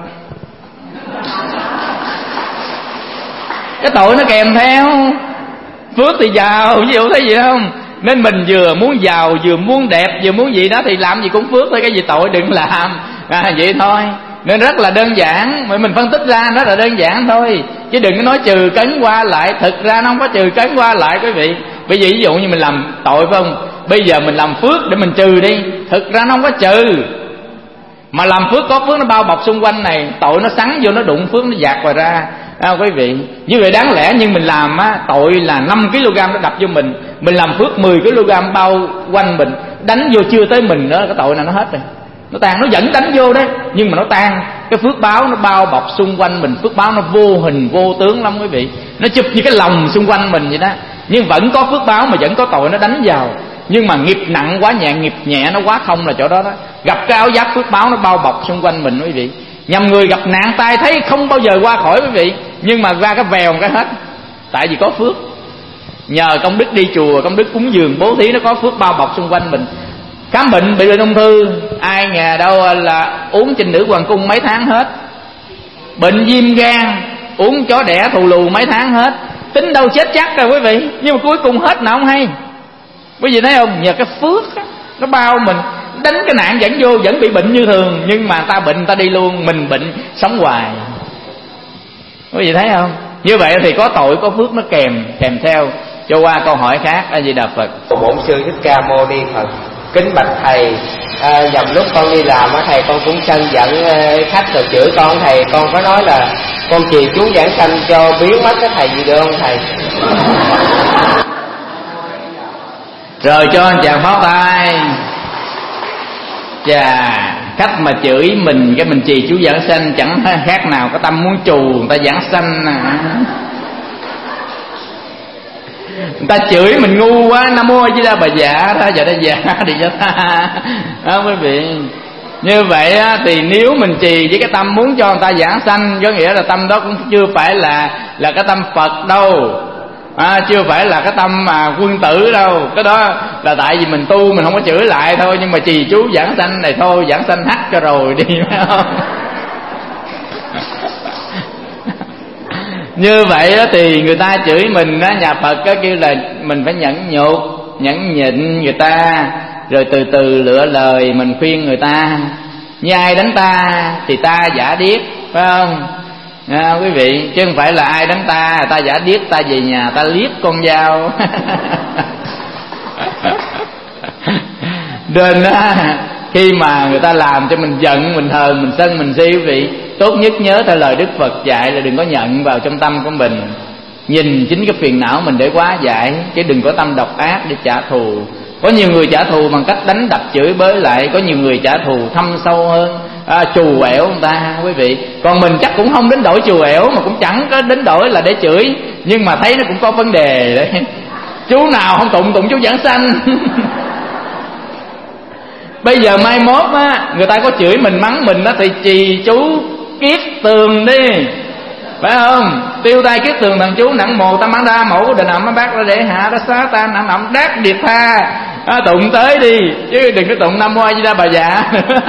Speaker 1: Cái tội nó kèm theo. Phước thì giàu, ví dụ thấy gì không? Nên mình vừa muốn giàu, vừa muốn đẹp, vừa muốn gì đó thì làm gì cũng phước thôi. Cái gì tội đừng làm. Vậy thôi. Nên rất là đơn giản. Mình phân tích ra rất là đơn giản thôi. Chứ đừng có nói trừ cấn qua lại. Thực ra nó không có trừ cấn qua lại quý vị. Bây giờ ví dụ như mình làm tội phải không? Bây giờ mình làm phước để mình trừ đi. Thực ra nó không có trừ. Mà làm phước có phước nó bao bọc xung quanh này. Tội nó sắn vô nó đụng phước nó dạt vào ra. Quý vị, như vậy đáng lẽ nhưng mình làm á, tội là 5kg nó đập vô mình. Mình làm phước 10kg bao quanh mình. Đánh vô chưa tới mình nữa, cái tội này nó hết rồi. Nó tan, nó vẫn đánh vô đấy, nhưng mà nó tan. Cái phước báo nó bao bọc xung quanh mình. Phước báo nó vô hình vô tướng lắm quý vị. Nó chụp như cái lòng xung quanh mình vậy đó. Nhưng vẫn có phước báo mà vẫn có tội nó đánh vào. Nhưng mà nghiệp nặng quá nhẹ, nghiệp nhẹ nó quá không là chỗ đó đó. Gặp cái áo giáp phước báo nó bao bọc xung quanh mình quý vị. Nhằm người gặp nạn tai thấy không bao giờ qua khỏi quý vị, nhưng mà ra cái vèo một cái hết. Tại vì có phước. Nhờ công đức đi chùa, công đức cúng dường bố thí, nó có phước bao bọc xung quanh mình. Khám bệnh bị bệnh ung thư, ai nhà đâu là uống Trình Nữ Hoàng Cung mấy tháng hết. Bệnh viêm gan, uống chó đẻ thù lù mấy tháng hết. Tính đâu chết chắc rồi quý vị, nhưng mà cuối cùng hết nào không hay. Quý vị thấy không? Nhờ cái phước á, nó bao mình. Đánh cái nạn vẫn vô, vẫn bị bệnh như thường. Nhưng mà ta bệnh ta đi luôn, mình bệnh sống hoài. Quý vị thấy không? Như vậy thì có tội có phước nó kèm theo. Cho qua câu hỏi khác. A Di Đà Phật.
Speaker 5: Bổn sư Thích Ca Mâu Ni Phật. Kính bạch thầy, nhằm lúc con đi làm á thầy, con cũng sân giận khách rồi chửi con. Thầy con có nói là con trì chú giảng sanh cho biến mất cái thầy gì được không thầy?
Speaker 1: Rồi cho anh chàng pháo tay. Chà, khách mà chửi mình cái mình trì chú giảng sanh chẳng khác nào cái tâm muốn trù người ta giảng sanh. Người ta chửi mình ngu quá, Nam Mô A Di Đà Bà Dạ đó, giờ đây dạ thì cho ta đó quý vị. Như vậy á, thì nếu mình trì với cái tâm muốn cho người ta giảng sanh, có nghĩa là tâm đó cũng chưa phải là cái tâm Phật đâu. Chưa phải là cái tâm mà quân tử đâu. Cái đó là tại vì mình tu mình không có chửi lại thôi. Nhưng mà trì chú giảng sanh này thôi, giảng sanh hắt cho rồi đi, phải không? Như vậy đó thì người ta chửi mình đó, nhà Phật đó kêu là mình phải nhẫn nhục, nhẫn nhịn người ta, rồi từ từ lựa lời mình khuyên người ta. Như ai đánh ta thì ta giả điếc, phải không? Quý vị, chứ không phải là ai đánh ta giả điếc, ta về nhà ta liếc con dao. Nên khi mà người ta làm cho mình giận, mình hờn, mình sân, mình si, quý vị, tốt nhất nhớ theo lời Đức Phật dạy là đừng có nhận vào trong tâm của mình. Nhìn chính cái phiền não mình để hóa giải, chứ đừng có tâm độc ác để trả thù. Có nhiều người trả thù bằng cách đánh đập chửi bới lại. Có nhiều người trả thù thâm sâu hơn, trù ẻo người ta, quý vị. Còn mình chắc cũng không đến đổi trù ẻo, mà cũng chẳng có đến đổi là để chửi. Nhưng mà thấy nó cũng có vấn đề đấy. Chú nào không tụng chú giảng sanh. Bây giờ mai mốt á, người ta có chửi mình mắng mình á, thì trì chú kiết tường đi, phải không? Tiêu tai kiết tường thằng chú nặng mồ tam mãn đa mẫu đền ẩm bác ra để hạ đó xá ta nặng ẩm đát điệp tha. Tụng tới đi, chứ đừng có tụng Nam Mô A Di Đà Bà Dạ.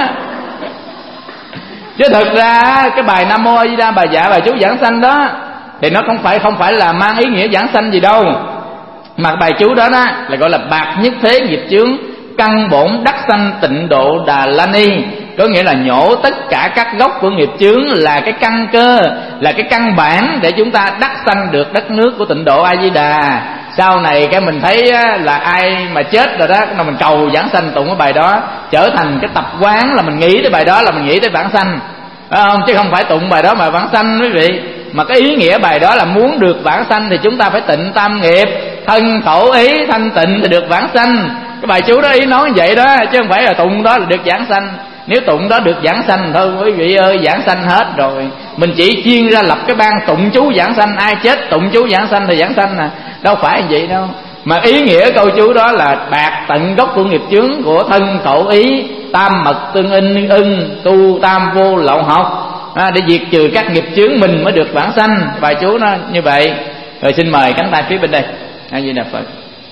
Speaker 1: Chứ thực ra cái bài Nam Mô A Di Đà Bà Dạ, bài chú giảng sanh đó, thì nó không phải là mang ý nghĩa giảng sanh gì đâu. Mà bài chú đó đó là gọi là bạc nhất thế nghiệp chướng, căn bổn đắc sanh tịnh độ Đà La Ni. có nghĩa là nhổ tất cả các gốc của nghiệp chướng, là cái căn cơ, là cái căn bản để chúng ta đắc sanh được đất nước của tịnh độ A Di Đà. Sau này cái mình thấy là ai mà chết rồi đó, mà mình cầu vãng sanh tụng cái bài đó, trở thành cái tập quán là mình nghĩ tới bài đó là mình nghĩ tới vãng sanh, phải không? Chứ không phải tụng bài đó mà vãng sanh quý vị. Mà cái ý nghĩa bài đó là muốn được vãng sanh thì chúng ta phải tịnh tam nghiệp, thân khẩu ý thanh tịnh thì được vãng sanh. Cái bài chú đó ý nói như vậy đó, chứ không phải là tụng đó là được vãng sanh. Nếu tụng đó được vãng sanh thôi quý vị ơi, vãng sanh hết rồi. Mình chỉ chuyên ra lập cái ban tụng chú vãng sanh, ai chết tụng chú vãng sanh thì vãng sanh nè, đâu phải như vậy đâu. Mà ý nghĩa câu chú đó là bạc tận gốc của nghiệp chướng của thân khẩu ý, tam mật tương ưng tu tam vô lậu học, để diệt trừ các nghiệp chướng mình mới được vãng sanh. Bài chú nó như vậy. Rồi xin mời cánh tay phía bên đây. A Di Đà Phật.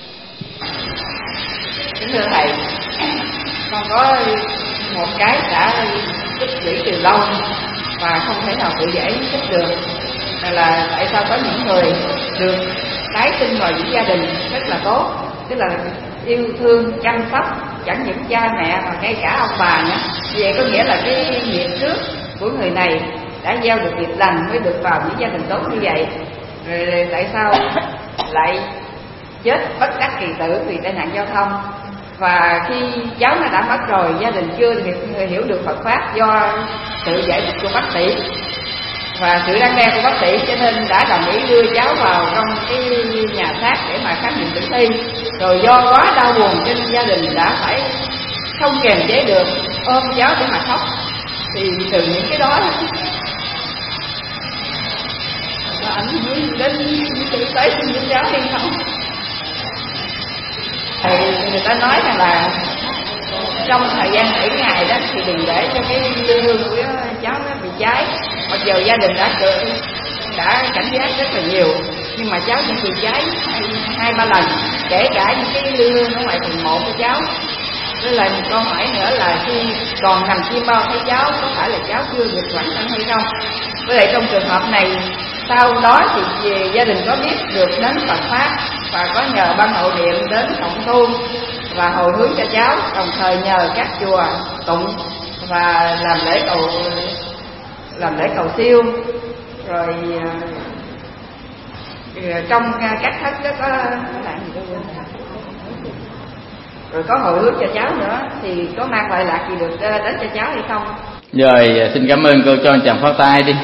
Speaker 2: Kính thưa thầy, con có một cái đã tích lũy từ lâu và không thể nào tự giải thích được, là tại sao có những người được tái sinh vào những gia đình rất là tốt, tức là yêu thương chăm sóc chẳng những cha mẹ mà ngay cả ông bà nữa. Vậy có nghĩa là cái nghiệp trước của người này đã gieo được nghiệp lành mới được vào những gia đình tốt như vậy. Rồi tại sao lại chết bất đắc kỳ tử vì tai nạn giao thông? Và khi cháu nó đã mất rồi, gia đình chưa hiểu được Phật pháp do sự giải thích của bác sĩ và sự răn đe của bác sĩ, cho nên đã đồng ý đưa cháu vào trong cái nhà xác để mà khám nghiệm tử thi. Rồi do quá đau buồn cho nên gia đình đã phải không kềm chế được ôm cháu để mà khóc. Thì từ những cái đó là ảnh hưởng đến sự tái sinh của cháu hay không? Thì người ta nói rằng là trong thời gian 7 ngày đó thì đừng để cho cái lương hương của cháu nó bị cháy. Mặc dù gia đình đã cảnh giác rất là nhiều, nhưng mà cháu vẫn bị cháy 2-3 lần, kể cả những cái lương hương ở ngoài phần 1 của cháu. Với lại một câu hỏi nữa là khi còn nằm chim bao thấy cháu, có phải là cháu chưa được vãng sanh hay không? Với lại trong trường hợp này, sau đó thì gia đình có biết được đến Phật pháp và có nhờ ban hộ niệm đến cộng tu và hồi hướng cho cháu, đồng thời nhờ các chùa tụng và làm lễ cầu siêu. Rồi trong các thất đó có làm gì đó, rồi có hồi hướng cho cháu nữa, thì có mang lại lạc gì được đến cho cháu hay không?
Speaker 1: Rồi xin cảm ơn cô, cho anh chàng phát tay đi.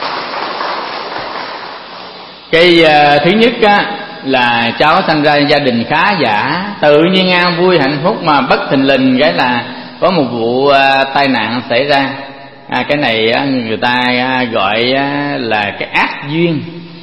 Speaker 1: Cái thứ nhất á, là cháu sinh ra gia đình khá giả, tự nhiên an vui hạnh phúc, mà bất thình lình cái là có một vụ tai nạn xảy ra. Cái này người ta gọi là cái ác duyên.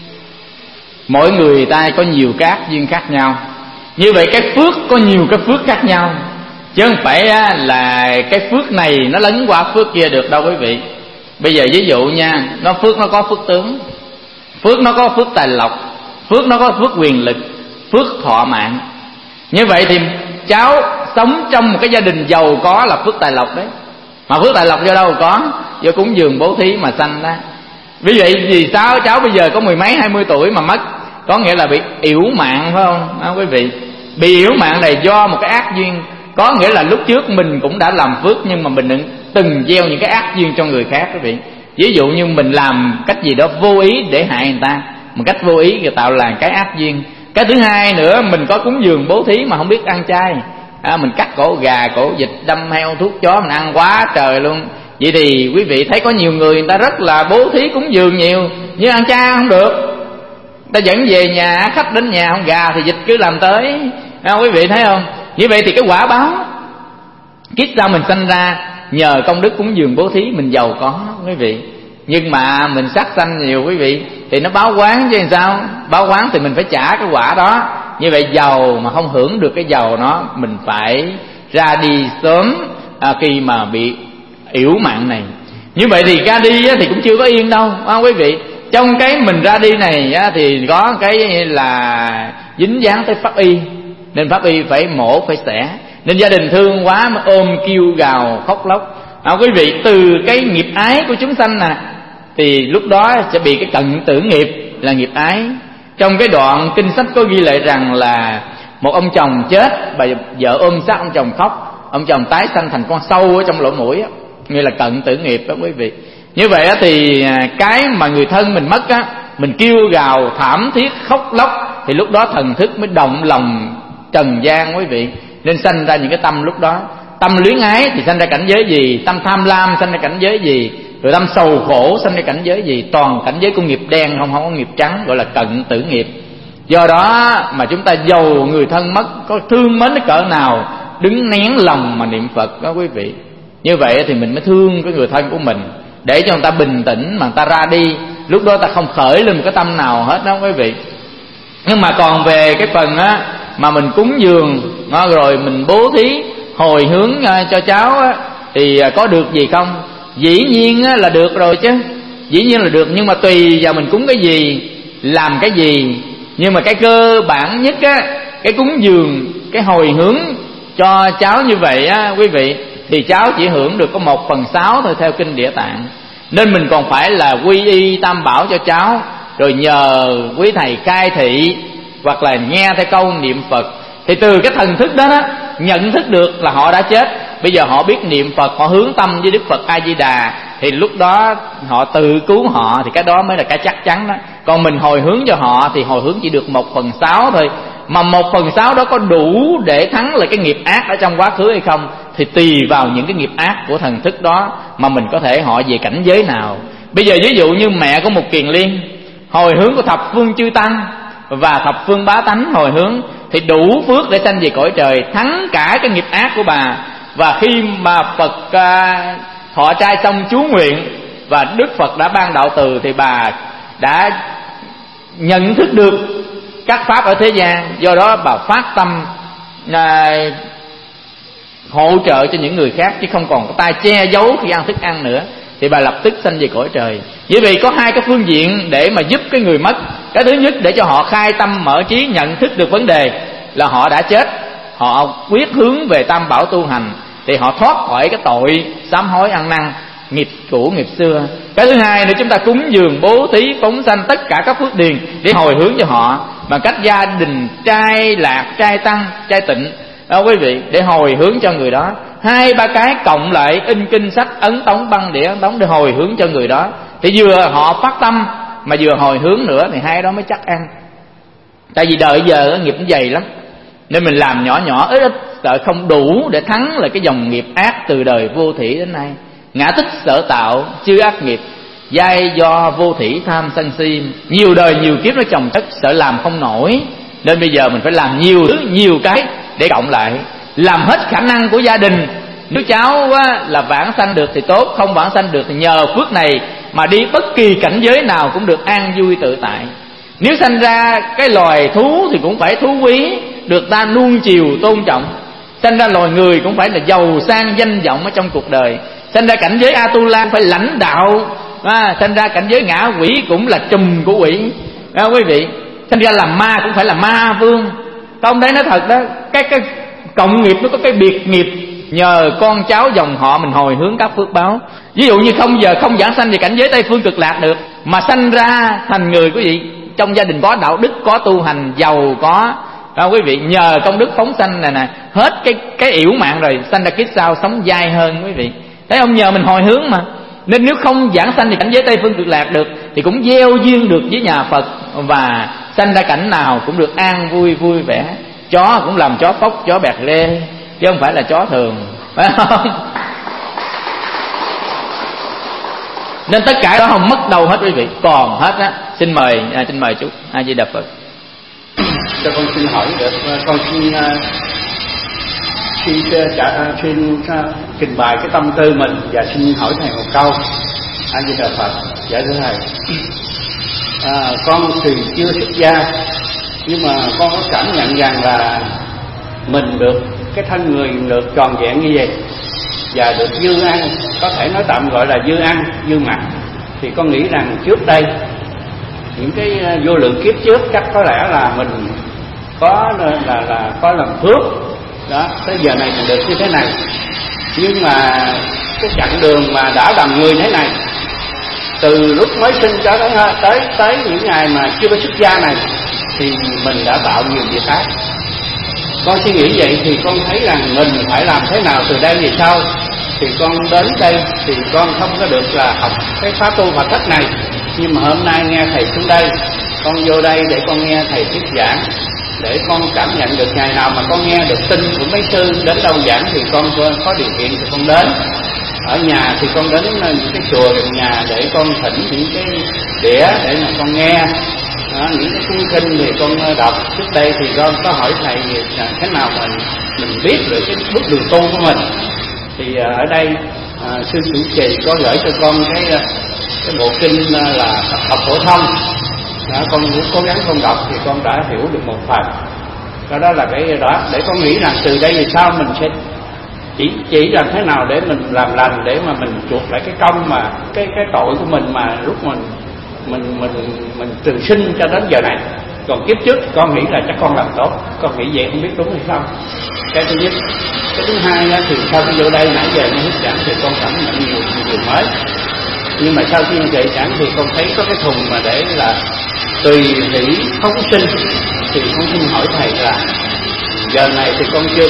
Speaker 1: Mỗi người ta có nhiều cái ác duyên khác nhau. Như vậy cái phước có nhiều cái phước khác nhau, chứ không phải là cái phước này nó lấn qua phước kia được đâu quý vị. Bây giờ ví dụ nha, phước nó có phước tướng, phước nó có phước tài lộc, phước nó có phước quyền lực, phước thọ mạng. Như vậy thì cháu sống trong một cái gia đình giàu có là phước tài lộc đấy. Mà phước tài lộc do đâu có? Do cúng dường bố thí mà sanh ra. Vì vậy vì sao cháu bây giờ có 10 mấy 20 tuổi mà mất? Có nghĩa là bị yểu mạng, phải không? Quý vị, bị yểu mạng này do một cái ác duyên. Có nghĩa là lúc trước mình cũng đã làm phước, nhưng mà mình từng gieo những cái ác duyên cho người khác quý vị. Ví dụ như mình làm cách gì đó vô ý để hại người ta, một cách vô ý rồi tạo là cái ác duyên. Cái thứ hai nữa, mình có cúng dường bố thí mà không biết ăn chay, mình cắt cổ gà, cổ vịt, đâm heo, thuốc chó, mình ăn quá trời luôn. Vậy thì quý vị thấy có nhiều người ta rất là bố thí cúng dường nhiều, nhưng ăn chay không được. Ta dẫn về nhà, khách đến nhà không gà thì vịt cứ làm tới, quý vị thấy không? Như vậy thì cái quả báo kiếp sau mình sanh ra nhờ công đức cúng dường bố thí mình giàu có quý vị. Nhưng mà mình sát sanh nhiều quý vị, thì nó báo quán chứ làm sao? Báo quán thì mình phải trả cái quả đó. Như vậy giàu mà không hưởng được cái giàu nó, mình phải ra đi sớm khi mà bị yểu mạng này. Như vậy thì ra đi thì cũng chưa có yên đâu quý vị. Trong cái mình ra đi này thì có cái là dính dáng tới pháp y, nên pháp y phải mổ phải xẻ, nên gia đình thương quá mà ôm kêu gào khóc lóc. Quý vị, từ cái nghiệp ái của chúng sanh thì lúc đó sẽ bị cái cận tử nghiệp là nghiệp ái. Trong cái đoạn kinh sách có ghi lại rằng là một ông chồng chết, bà vợ ôm xác ông chồng khóc, ông chồng tái sanh thành con sâu ở trong lỗ mũi nghĩa là cận tử nghiệp đó quý vị. Như vậy thì cái mà người thân mình mất á, mình kêu gào thảm thiết khóc lóc, thì lúc đó thần thức mới động lòng trần gian quý vị, nên sanh ra những cái tâm lúc đó. Tâm luyến ái thì sanh ra cảnh giới gì, tâm tham lam sanh ra cảnh giới gì, rồi tâm sầu khổ sanh ra cảnh giới gì, toàn cảnh giới của nghiệp đen, không có nghiệp trắng, gọi là cận tử nghiệp. Do đó mà chúng ta dầu người thân mất, có thương mến cái cỡ nào, đứng nén lòng mà niệm Phật đó quý vị. Như vậy thì mình mới thương cái người thân của mình, để cho người ta bình tĩnh mà người ta ra đi. Lúc đó ta không khởi lên một cái tâm nào hết đó quý vị. Nhưng mà còn về cái phần á mà mình cúng dường rồi mình bố thí hồi hướng cho cháu á, thì có được gì không? Dĩ nhiên là được rồi chứ, dĩ nhiên là được, nhưng mà tùy vào mình cúng cái gì, làm cái gì. Nhưng mà cái cơ bản nhất á, cái cúng dường, cái hồi hướng cho cháu như vậy á quý vị, thì cháu chỉ hưởng được có 1/6 thôi theo kinh Địa Tạng. Nên mình còn phải là quy y Tam Bảo cho cháu, rồi nhờ quý thầy khai thị, hoặc là nghe theo câu niệm Phật. Thì từ cái thần thức đó, nhận thức được là họ đã chết. Bây giờ họ biết niệm Phật, họ hướng tâm với Đức Phật A Di Đà, thì lúc đó họ tự cứu họ, thì cái đó mới là cái chắc chắn đó. Còn mình hồi hướng cho họ thì hồi hướng chỉ được 1/6 thôi. Mà 1/6 đó có đủ để thắng lại cái nghiệp ác ở trong quá khứ hay không, thì tùy vào những cái nghiệp ác của thần thức đó mà mình có thể họ về cảnh giới nào. Bây giờ ví dụ như mẹ của một kiền liên, hồi hướng của thập phương chư tăng và thập phương bá tánh hồi hướng, thì đủ phước để sanh về cõi trời, thắng cả cái nghiệp ác của bà. Và khi mà Phật thọ trai xong chú nguyện và Đức Phật đã ban đạo từ, thì bà đã nhận thức được các pháp ở thế gian. Do đó bà phát tâm hỗ trợ cho những người khác, chứ không còn có tay che giấu khi ăn thức ăn nữa, thì bà lập tức sanh về cõi trời. Bởi vì có hai cái phương diện để mà giúp cái người mất. Cái thứ nhất để cho họ khai tâm mở trí, nhận thức được vấn đề là họ đã chết, họ quyết hướng về Tam Bảo tu hành, thì họ thoát khỏi cái tội sám hối ăn năn nghiệp cũ nghiệp xưa. Cái thứ hai nữa, chúng ta cúng dường bố thí phóng sanh tất cả các phước điền để hồi hướng cho họ, bằng cách gia đình trai lạc, trai tăng, trai tịnh đó quý vị, để hồi hướng cho người đó. 2-3 cái cộng lại, in kinh sách, ấn tống, băng đĩa ấn tống để hồi hướng cho người đó. Thì vừa họ phát tâm mà vừa hồi hướng nữa, thì hai đó mới chắc ăn. Tại vì đời giờ nghiệp nó dày lắm, nên mình làm nhỏ nhỏ ít ít, sợ không đủ để thắng lại cái dòng nghiệp ác từ đời vô thủy đến nay. Ngã tích sở tạo, chư ác nghiệp, giai do vô thủy tham sân si, nhiều đời nhiều kiếp nó chồng chất, sợ làm không nổi. Nên bây giờ mình phải làm nhiều thứ, nhiều cái để cộng lại, làm hết khả năng của gia đình. Nếu cháu là vãng sanh được thì tốt, không vãng sanh được thì nhờ phước này mà đi bất kỳ cảnh giới nào cũng được an vui tự tại. Nếu sanh ra cái loài thú thì cũng phải thú quý, được ta nuông chiều tôn trọng. Sanh ra loài người cũng phải là giàu sang danh vọng ở trong cuộc đời. Sanh ra cảnh giới Atula phải lãnh đạo, sanh ra cảnh giới ngã quỷ cũng là trùm của quỷ quý vị. Sanh ra làm ma cũng phải là ma vương. Không đấy, nói thật đó, cái cộng nghiệp nó có cái biệt nghiệp, nhờ con cháu dòng họ mình hồi hướng các phước báo. Ví dụ như không giờ không giảng sanh về cảnh giới Tây Phương Cực Lạc được, mà sanh ra thành người quý vị, trong gia đình có đạo đức, có tu hành, giàu có quý vị, nhờ công đức phóng sanh này nè, hết cái yểu mạng rồi, sanh ra kiếp sau sống dai hơn quý vị. Thấy không, nhờ mình hồi hướng mà. Nên nếu không giảng sanh về cảnh giới Tây Phương Cực Lạc được thì cũng gieo duyên được với nhà Phật, và sanh ra cảnh nào cũng được an vui vui vẻ. Chó cũng làm chó phốc, chó bẹt lê, chứ không phải là chó thường, phải không? Nên tất cả đó không mất đâu hết quý vị, còn hết á. Xin mời chú A Di Đà Phật.
Speaker 6: Cho con xin hỏi được, con xin trình bày cái tâm tư mình và xin hỏi thầy một câu. A Di Đà Phật. Dạ thưa thầy, con thì chưa xuất gia, nhưng mà con có cảm nhận rằng là mình được cái thân người được tròn vẹn như vậy và được dư ăn, có thể nói tạm gọi là dư ăn dư mặc. Thì con nghĩ rằng trước đây những cái vô lượng kiếp trước chắc có lẽ là mình có có làm phước đó, tới giờ này mình được như thế này. Nhưng mà cái chặng đường mà đã làm người thế này, từ lúc mới sinh cho tới những ngày mà chưa có xuất gia này, thì mình đã tạo nhiều việc ác. Con suy nghĩ vậy thì con thấy rằng mình phải làm thế nào từ đây về sau thì con đến đây thì con không có được là học cái khóa tu Phật cách này, nhưng mà hôm nay nghe thầy xuống đây, con vô đây để con nghe thầy thuyết giảng, để con cảm nhận được ngày nào mà con nghe được tin của mấy sư đến đâu giảng thì con có điều kiện thì con đến. Ở nhà thì con đến những cái chùa gần nhà để con thỉnh những cái đĩa để mà con nghe. Những cái cuốn kinh thì con đọc. Trước đây thì con có hỏi thầy thế nào mình biết được cái bước đường tu của mình. Thì ở đây sư chủ trì có gửi cho con cái bộ kinh là học phổ thông. Con cũng cố gắng con đọc thì con đã hiểu được một phần. Đó là cái đó, để con nghĩ rằng từ đây về sau mình sẽ chỉ làm thế nào để mình làm lành, để mà mình chuộc lại cái công mà cái tội của mình mà lúc mình từ sinh cho đến giờ này. Còn kiếp trước con nghĩ là chắc con làm tốt, con nghĩ vậy không biết đúng hay không. Cái thứ nhất. Cái thứ hai đó, thì sau khi vô đây nãy giờ nghe thuyết giảng thì con cảm nhận nhiều điều mới. Nhưng mà sau khi nghe giảng thì con thấy có cái thùng mà để là tùy hỷ phóng sinh. Thì con xin hỏi thầy là giờ này thì con chưa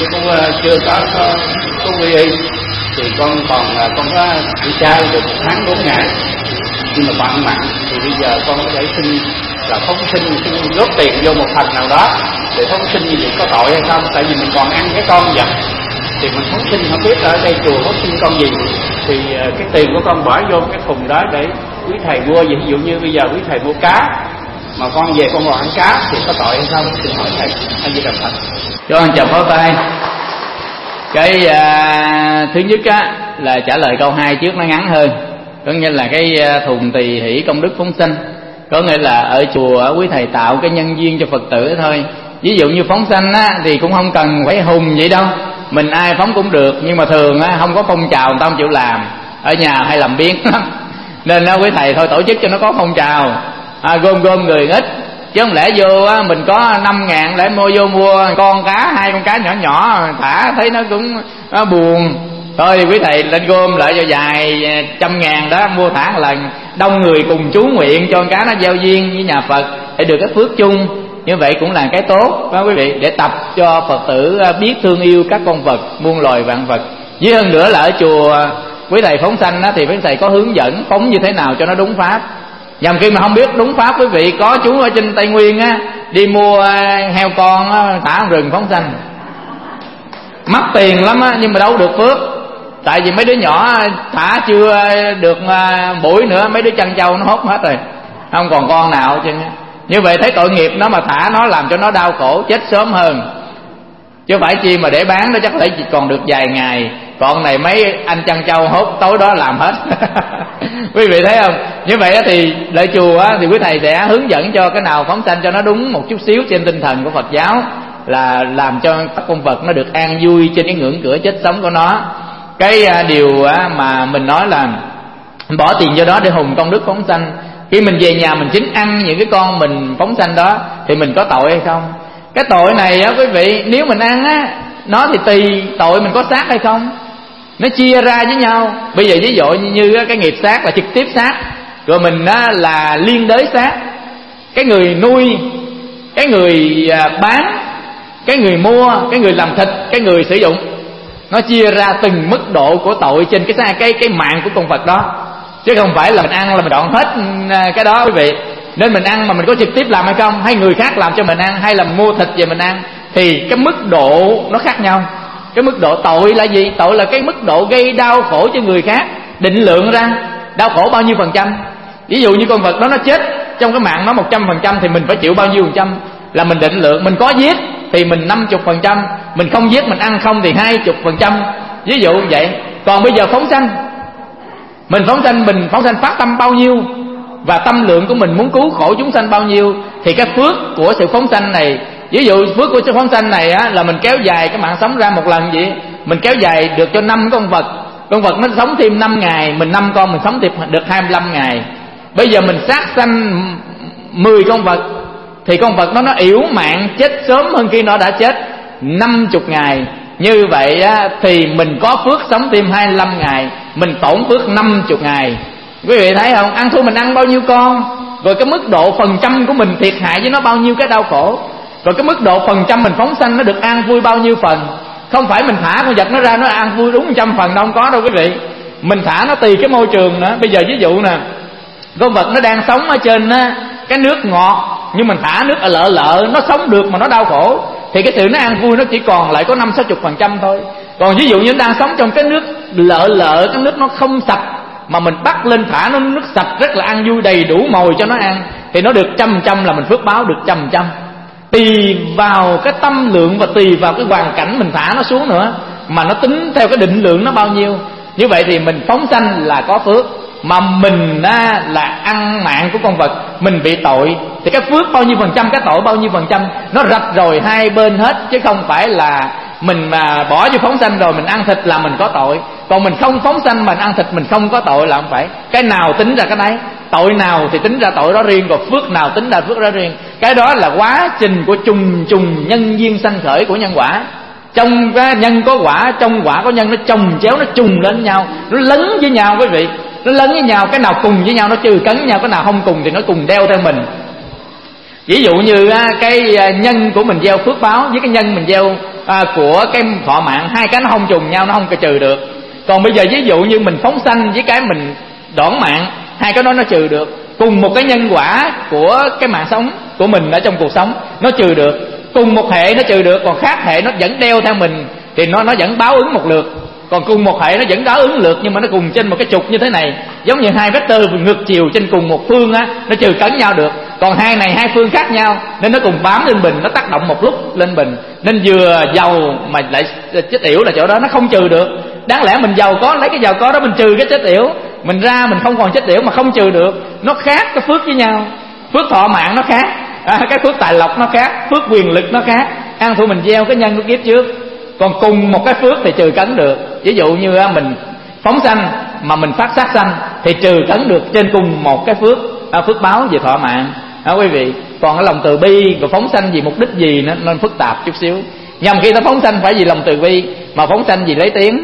Speaker 6: có quy y, thì con có ăn chay được 1 tháng 4 ngày, nhưng mà bạn ăn mặn thì bây giờ con có thể xin là phóng sinh, xin góp tiền vô một phần nào đó để phóng sinh, như vậy có tội hay không? Tại vì mình còn ăn cái con vật thì mình phóng sinh, không biết ở đây chùa phóng sinh con gì, thì cái tiền của con bỏ vô cái thùng đó để quý thầy mua. Ví dụ như bây giờ quý thầy mua cá mà con về con còn ăn cá thì có tội hay không? Xin hỏi thầy. A Di Đà Phật.
Speaker 1: Cho anh chào phó tay. Cái thứ nhất á là trả lời câu 2 trước nó ngắn hơn. Có nghĩa là cái thùng tỳ hỷ công đức phóng sinh, có nghĩa là ở chùa quý thầy tạo cái nhân duyên cho Phật tử thôi. Ví dụ như phóng sanh á thì cũng không cần phải hùng vậy đâu, mình ai phóng cũng được, nhưng mà thường á không có phong trào người ta không chịu làm, ở nhà hay làm biếng lắm. Nên quý thầy thôi tổ chức cho nó có phong trào, gom người ít, chứ không lẽ vô á mình có 5.000 để mua con cá, 2 con cá nhỏ nhỏ thả thấy nó cũng buồn. Thôi quý thầy lên gom lại cho vài 100.000 đó, mua thả một lần, đông người cùng chú nguyện cho con cá nó giao duyên với nhà Phật để được cái phước chung. Như vậy cũng là cái tốt đó quý vị, để tập cho Phật tử biết thương yêu các con vật, muôn loài vạn vật. Với hơn nữa là ở chùa quý thầy phóng sanh đó, thì quý thầy có hướng dẫn phóng như thế nào cho nó đúng pháp. Nhằm khi mà không biết đúng pháp, quý vị có chú ở trên Tây Nguyên á, đi mua heo con á, thả rừng phóng sanh, mắc tiền lắm á, nhưng mà đâu được phước. Tại vì mấy đứa nhỏ thả chưa được buổi nữa, mấy đứa chăn trâu nó hốt hết rồi, không còn con nào chứ. Như vậy thấy tội nghiệp nó mà thả nó, làm cho nó đau khổ chết sớm hơn. Chứ phải chi mà để bán nó chắc phải chỉ còn được vài ngày. Còn này mấy anh chăn trâu hốt tối đó làm hết. Quý vị thấy không? Như vậy thì lại chùa thì quý thầy sẽ hướng dẫn cho cái nào phóng sanh cho nó đúng một chút xíu trên tinh thần của Phật giáo, là làm cho các con vật nó được an vui trên cái ngưỡng cửa chết sống của nó. Cái điều mà mình nói là bỏ tiền vô đó để hùng công đức phóng sanh, khi mình về nhà mình chính ăn những cái con mình phóng sanh đó thì mình có tội hay không? Cái tội này quý vị, nếu mình ăn nó thì tùy tội mình có sát hay không, nó chia ra với nhau. Bây giờ ví dụ như cái nghiệp sát là trực tiếp sát, rồi mình là liên đới sát. Cái người nuôi, cái người bán, cái người mua, cái người làm thịt, cái người sử dụng, nó chia ra từng mức độ của tội trên cái mạng của con vật đó, chứ không phải là mình ăn là mình đoạn hết cái đó quý vị. Nên mình ăn mà mình có trực tiếp làm hay không, hay người khác làm cho mình ăn, hay là mua thịt về mình ăn, thì cái mức độ nó khác nhau. Cái mức độ tội là gì? Tội là cái mức độ gây đau khổ cho người khác, định lượng ra đau khổ bao nhiêu %. Ví dụ như con vật đó nó chết trong cái mạng nó 100% thì mình phải chịu bao nhiêu %, là mình định lượng. Mình có giết thì mình 50%, mình không giết mình ăn không thì 20%, ví dụ vậy. Còn bây giờ phóng sanh, mình phóng sanh phát tâm bao nhiêu, và tâm lượng của mình muốn cứu khổ chúng sanh bao nhiêu, thì cái phước của sự phóng sanh này, ví dụ phước của sự phóng sanh này là mình kéo dài cái mạng sống ra một lần vậy, mình kéo dài được cho 5 con vật nó sống thêm 5 ngày, mình 5 con mình sống được 25 ngày. Bây giờ mình sát sanh 10 con vật thì con vật nó yếu mạng chết sớm hơn khi nó đã chết 50 ngày. Như vậy thì mình có phước sống thêm 25 ngày, mình tổn phước 50 ngày. Quý vị thấy không? Ăn thua mình ăn bao nhiêu con, rồi cái mức độ phần trăm của mình thiệt hại với nó bao nhiêu cái đau khổ, rồi cái mức độ phần trăm mình phóng sanh nó được an vui bao nhiêu phần.
Speaker 7: Không phải mình thả con vật nó ra nó ăn vui đúng 100% đâu, không có đâu quý vị. Mình thả nó tùy cái môi trường nữa. Bây giờ ví dụ nè, con vật nó đang sống ở trên cái nước ngọt, nhưng mình thả nước lợ lợ, nó sống được mà nó đau khổ, thì cái sự nó ăn vui nó chỉ còn lại có 50-60% thôi. Còn ví dụ như nó đang sống trong cái nước lợ lợ, cái nước nó không sạch, mà mình bắt lên thả nó nước sạch rất là ăn vui, đầy đủ mồi cho nó ăn, thì nó được 100%, là mình phước báo được 100%. Tùy vào cái tâm lượng và tùy vào cái hoàn cảnh mình thả nó xuống nữa, mà nó tính theo cái định lượng nó bao nhiêu. Như vậy thì mình phóng sanh là có phước, mà mình là ăn mạng của con vật, mình bị tội, thì cái phước bao nhiêu %, cái tội bao nhiêu %, nó rạch rồi hai bên hết, chứ không phải là mình mà bỏ vô phóng sanh rồi mình ăn thịt là mình có tội. Còn mình không phóng sanh mà mình ăn thịt mình không có tội là không phải. Cái nào tính ra cái đấy, tội nào thì tính ra tội đó riêng, còn phước nào tính ra phước đó riêng. Cái đó là quá trình của trùng nhân duyên sanh khởi của nhân quả. Trong cái nhân có quả, trong quả có nhân, nó chồng chéo, nó trùng lên nhau, nó lấn với nhau quý vị. Nó lấn với nhau, cái nào cùng với nhau nó trừ cấn với nhau, cái nào không cùng thì nó cùng đeo theo mình. Ví dụ như cái nhân của mình gieo phước báo với cái nhân mình gieo của cái thọ mạng, hai cái nó không trùng nhau, nó không trừ được. Còn bây giờ ví dụ như mình phóng sanh với cái mình đoản mạng, hai cái đó nó trừ được. Cùng một cái nhân quả của cái mạng sống của mình ở trong cuộc sống nó trừ được. Cùng một hệ nó trừ được, còn khác hệ nó vẫn đeo theo mình thì nó vẫn báo ứng một lượt. Còn cùng một hệ nó vẫn báo ứng lượt, nhưng mà nó cùng trên một cái trục như thế này, giống như hai vectơ ngược chiều trên cùng một phương nó trừ cấn nhau được. Còn hai này hai phương khác nhau nên nó cùng bám lên bình, nó tác động một lúc lên bình, nên vừa giàu mà lại chết yểu là chỗ đó nó không trừ được. Đáng lẽ mình giàu có, lấy cái giàu có đó mình trừ cái chết yểu, mình ra mình không còn chết yểu mà không trừ được. Nó khác cái phước với nhau, phước thọ mạng nó khác, cái phước tài lộc nó khác, phước quyền lực nó khác. Ăn thua mình gieo cái nhân của kiếp trước. Còn cùng một cái phước thì trừ cấn được. Ví dụ như mình phóng sanh mà mình phát sát sanh thì trừ cấn được trên cùng một cái phước báo về thọ mạng quý vị. Còn cái lòng từ bi và phóng sanh vì mục đích gì nó nên phức tạp chút xíu. Nhằm khi ta phóng sanh phải vì lòng từ bi, mà phóng sanh vì lấy tiếng.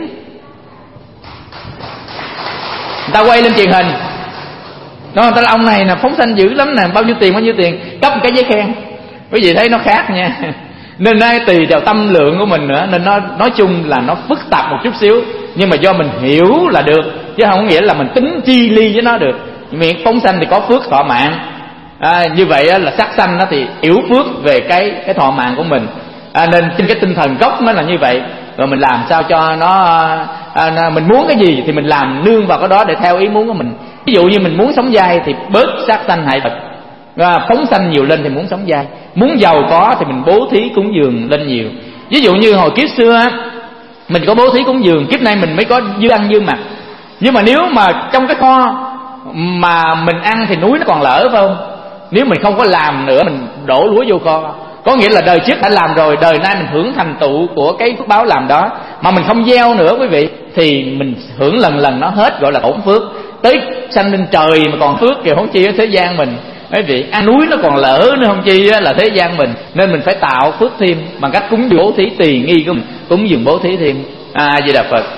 Speaker 7: Người ta quay lên truyền hình đó, người ta là ông này là phóng sanh dữ lắm nè, bao nhiêu tiền, cấp một cái giấy khen. Quý vị thấy nó khác nha. Nên tùy vào tâm lượng của mình nữa, nên nó nói chung là nó phức tạp một chút xíu, nhưng mà do mình hiểu là được, chứ không có nghĩa là mình tính chi ly với nó được. Miệng phóng sanh thì có phước thọ mạng, như vậy là sát sanh nó thì yếu phước về cái thọ mạng của mình. Nên trên cái tinh thần gốc nó là như vậy. Rồi mình làm sao cho nó mình muốn cái gì thì mình làm nương vào cái đó để theo ý muốn của mình. Ví dụ như mình muốn sống dai thì bớt sát sanh hại vật, phóng sanh nhiều lên thì muốn sống dai. Muốn giàu có thì mình bố thí cúng dường lên nhiều. Ví dụ như hồi kiếp xưa mình có bố thí cúng dường, kiếp nay mình mới có dư ăn dư mặc. Nhưng mà nếu mà trong cái kho mà mình ăn thì núi nó còn lỡ phải không? Nếu mình không có làm nữa, mình đổ lúa vô kho, có nghĩa là đời trước đã làm rồi, đời nay mình hưởng thành tựu của cái phước báo làm đó. Mà mình không gieo nữa quý vị, thì mình hưởng lần nó hết, gọi là tổn phước. Tới sanh lên trời mà còn phước kìa, không chi ở thế gian mình. Quý vị, ăn núi nó còn lỡ nữa, không chi là thế gian mình. Nên mình phải tạo phước thêm bằng cách cúng dường bố thí tùy nghi của mình, cúng dường bố thí thêm. Di Đà Phật.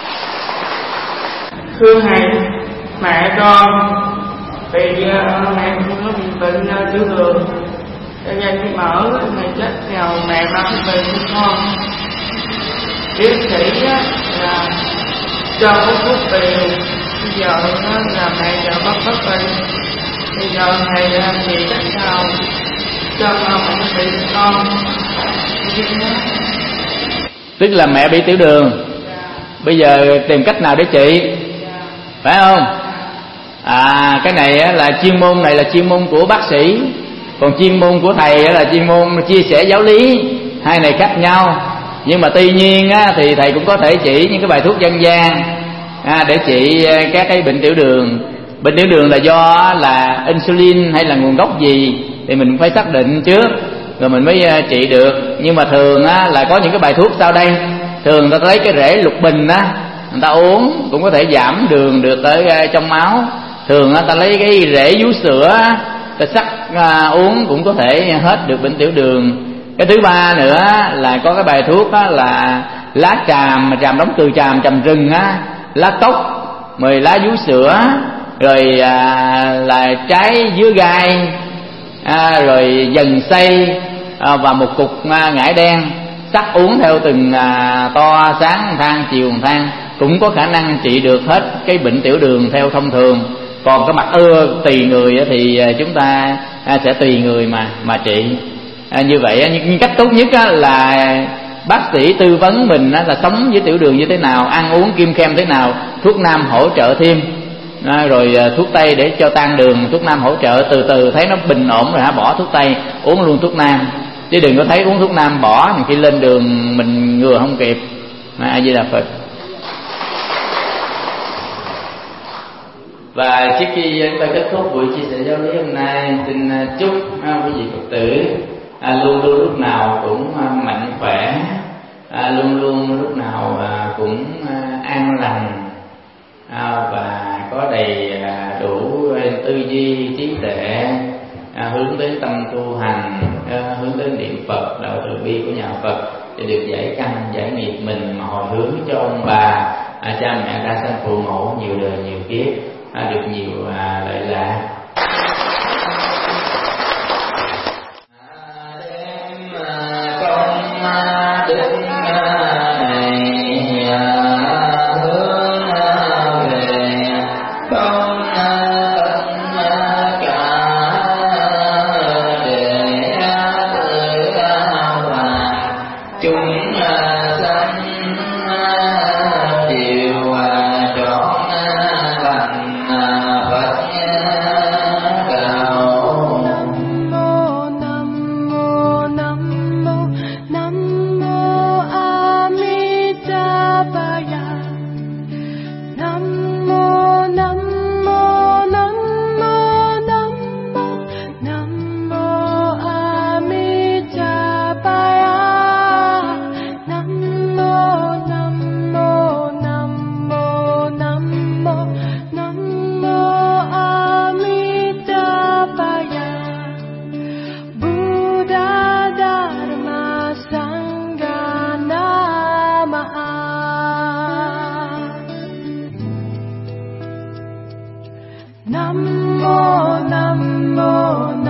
Speaker 8: Thưa thầy, mẹ con vì mẹ nó bị bệnh tiểu đường, cho nên khi mở mẹ chết nghèo, mẹ mang cái bệnh cho con. Bác sĩ là cho có thuốc tiền, bây giờ là mẹ giờ bất bệnh. Bây giờ thầy làm gì cách nào cho mẹ bị con?
Speaker 7: Tức là mẹ bị tiểu đường, bây giờ tìm cách nào để trị, phải không? Cái này là chuyên môn, này là chuyên môn của bác sĩ, còn chuyên môn của thầy là chuyên môn chia sẻ giáo lý. Hai này khác nhau, nhưng mà tuy nhiên thì thầy cũng có thể chỉ những cái bài thuốc dân gian để trị các cái bệnh tiểu đường. Bệnh tiểu đường là do là insulin hay là nguồn gốc gì thì mình phải xác định trước rồi mình mới trị được. Nhưng mà thường là có những cái bài thuốc sau đây. Thường người ta lấy cái rễ lục bình người ta uống cũng có thể giảm đường được ở trong máu. Thường người ta lấy cái rễ vú sữa ta sắc uống cũng có thể hết được bệnh tiểu đường. Cái thứ ba nữa là có cái bài thuốc là lá tràm, mà tràm đóng từ tràm rừng lá cốc, rồi lá vú sữa, rồi là trái dứa gai, rồi dần xay và một cục ngải đen. sắc uống theo từng to, sáng thang, chiều thang, cũng có khả năng trị được hết cái bệnh tiểu đường theo thông thường. Còn cái mặt ưa tùy người thì chúng ta sẽ tùy người mà trị. Như vậy, nhưng cách tốt nhất là bác sĩ tư vấn mình là sống với tiểu đường như thế nào, ăn uống kiêng khem thế nào, thuốc nam hỗ trợ thêm, rồi thuốc tây để cho tan đường, thuốc nam hỗ trợ, từ từ thấy nó bình ổn rồi bỏ thuốc tây, uống luôn thuốc nam. Chứ đừng có thấy uống thuốc nam bỏ, khi lên đường mình ngừa không kịp. A Di Đà Phật. Và trước khi chúng ta kết thúc buổi chia sẻ giáo lý hôm nay, xin chúc quý vị Phật tử luôn luôn lúc nào cũng mạnh khỏe, luôn luôn lúc nào cũng an lành, và có đầy đủ tư duy trí tuệ, hướng đến tâm tu hành, hướng đến niệm Phật, đạo từ bi của nhà Phật, để được giải căn giải nghiệp mình, mà hồi hướng cho ông bà cha mẹ ra sanh phụ mẫu nhiều đời nhiều kiếp, được nhiều lợi lạc.
Speaker 9: Nam mô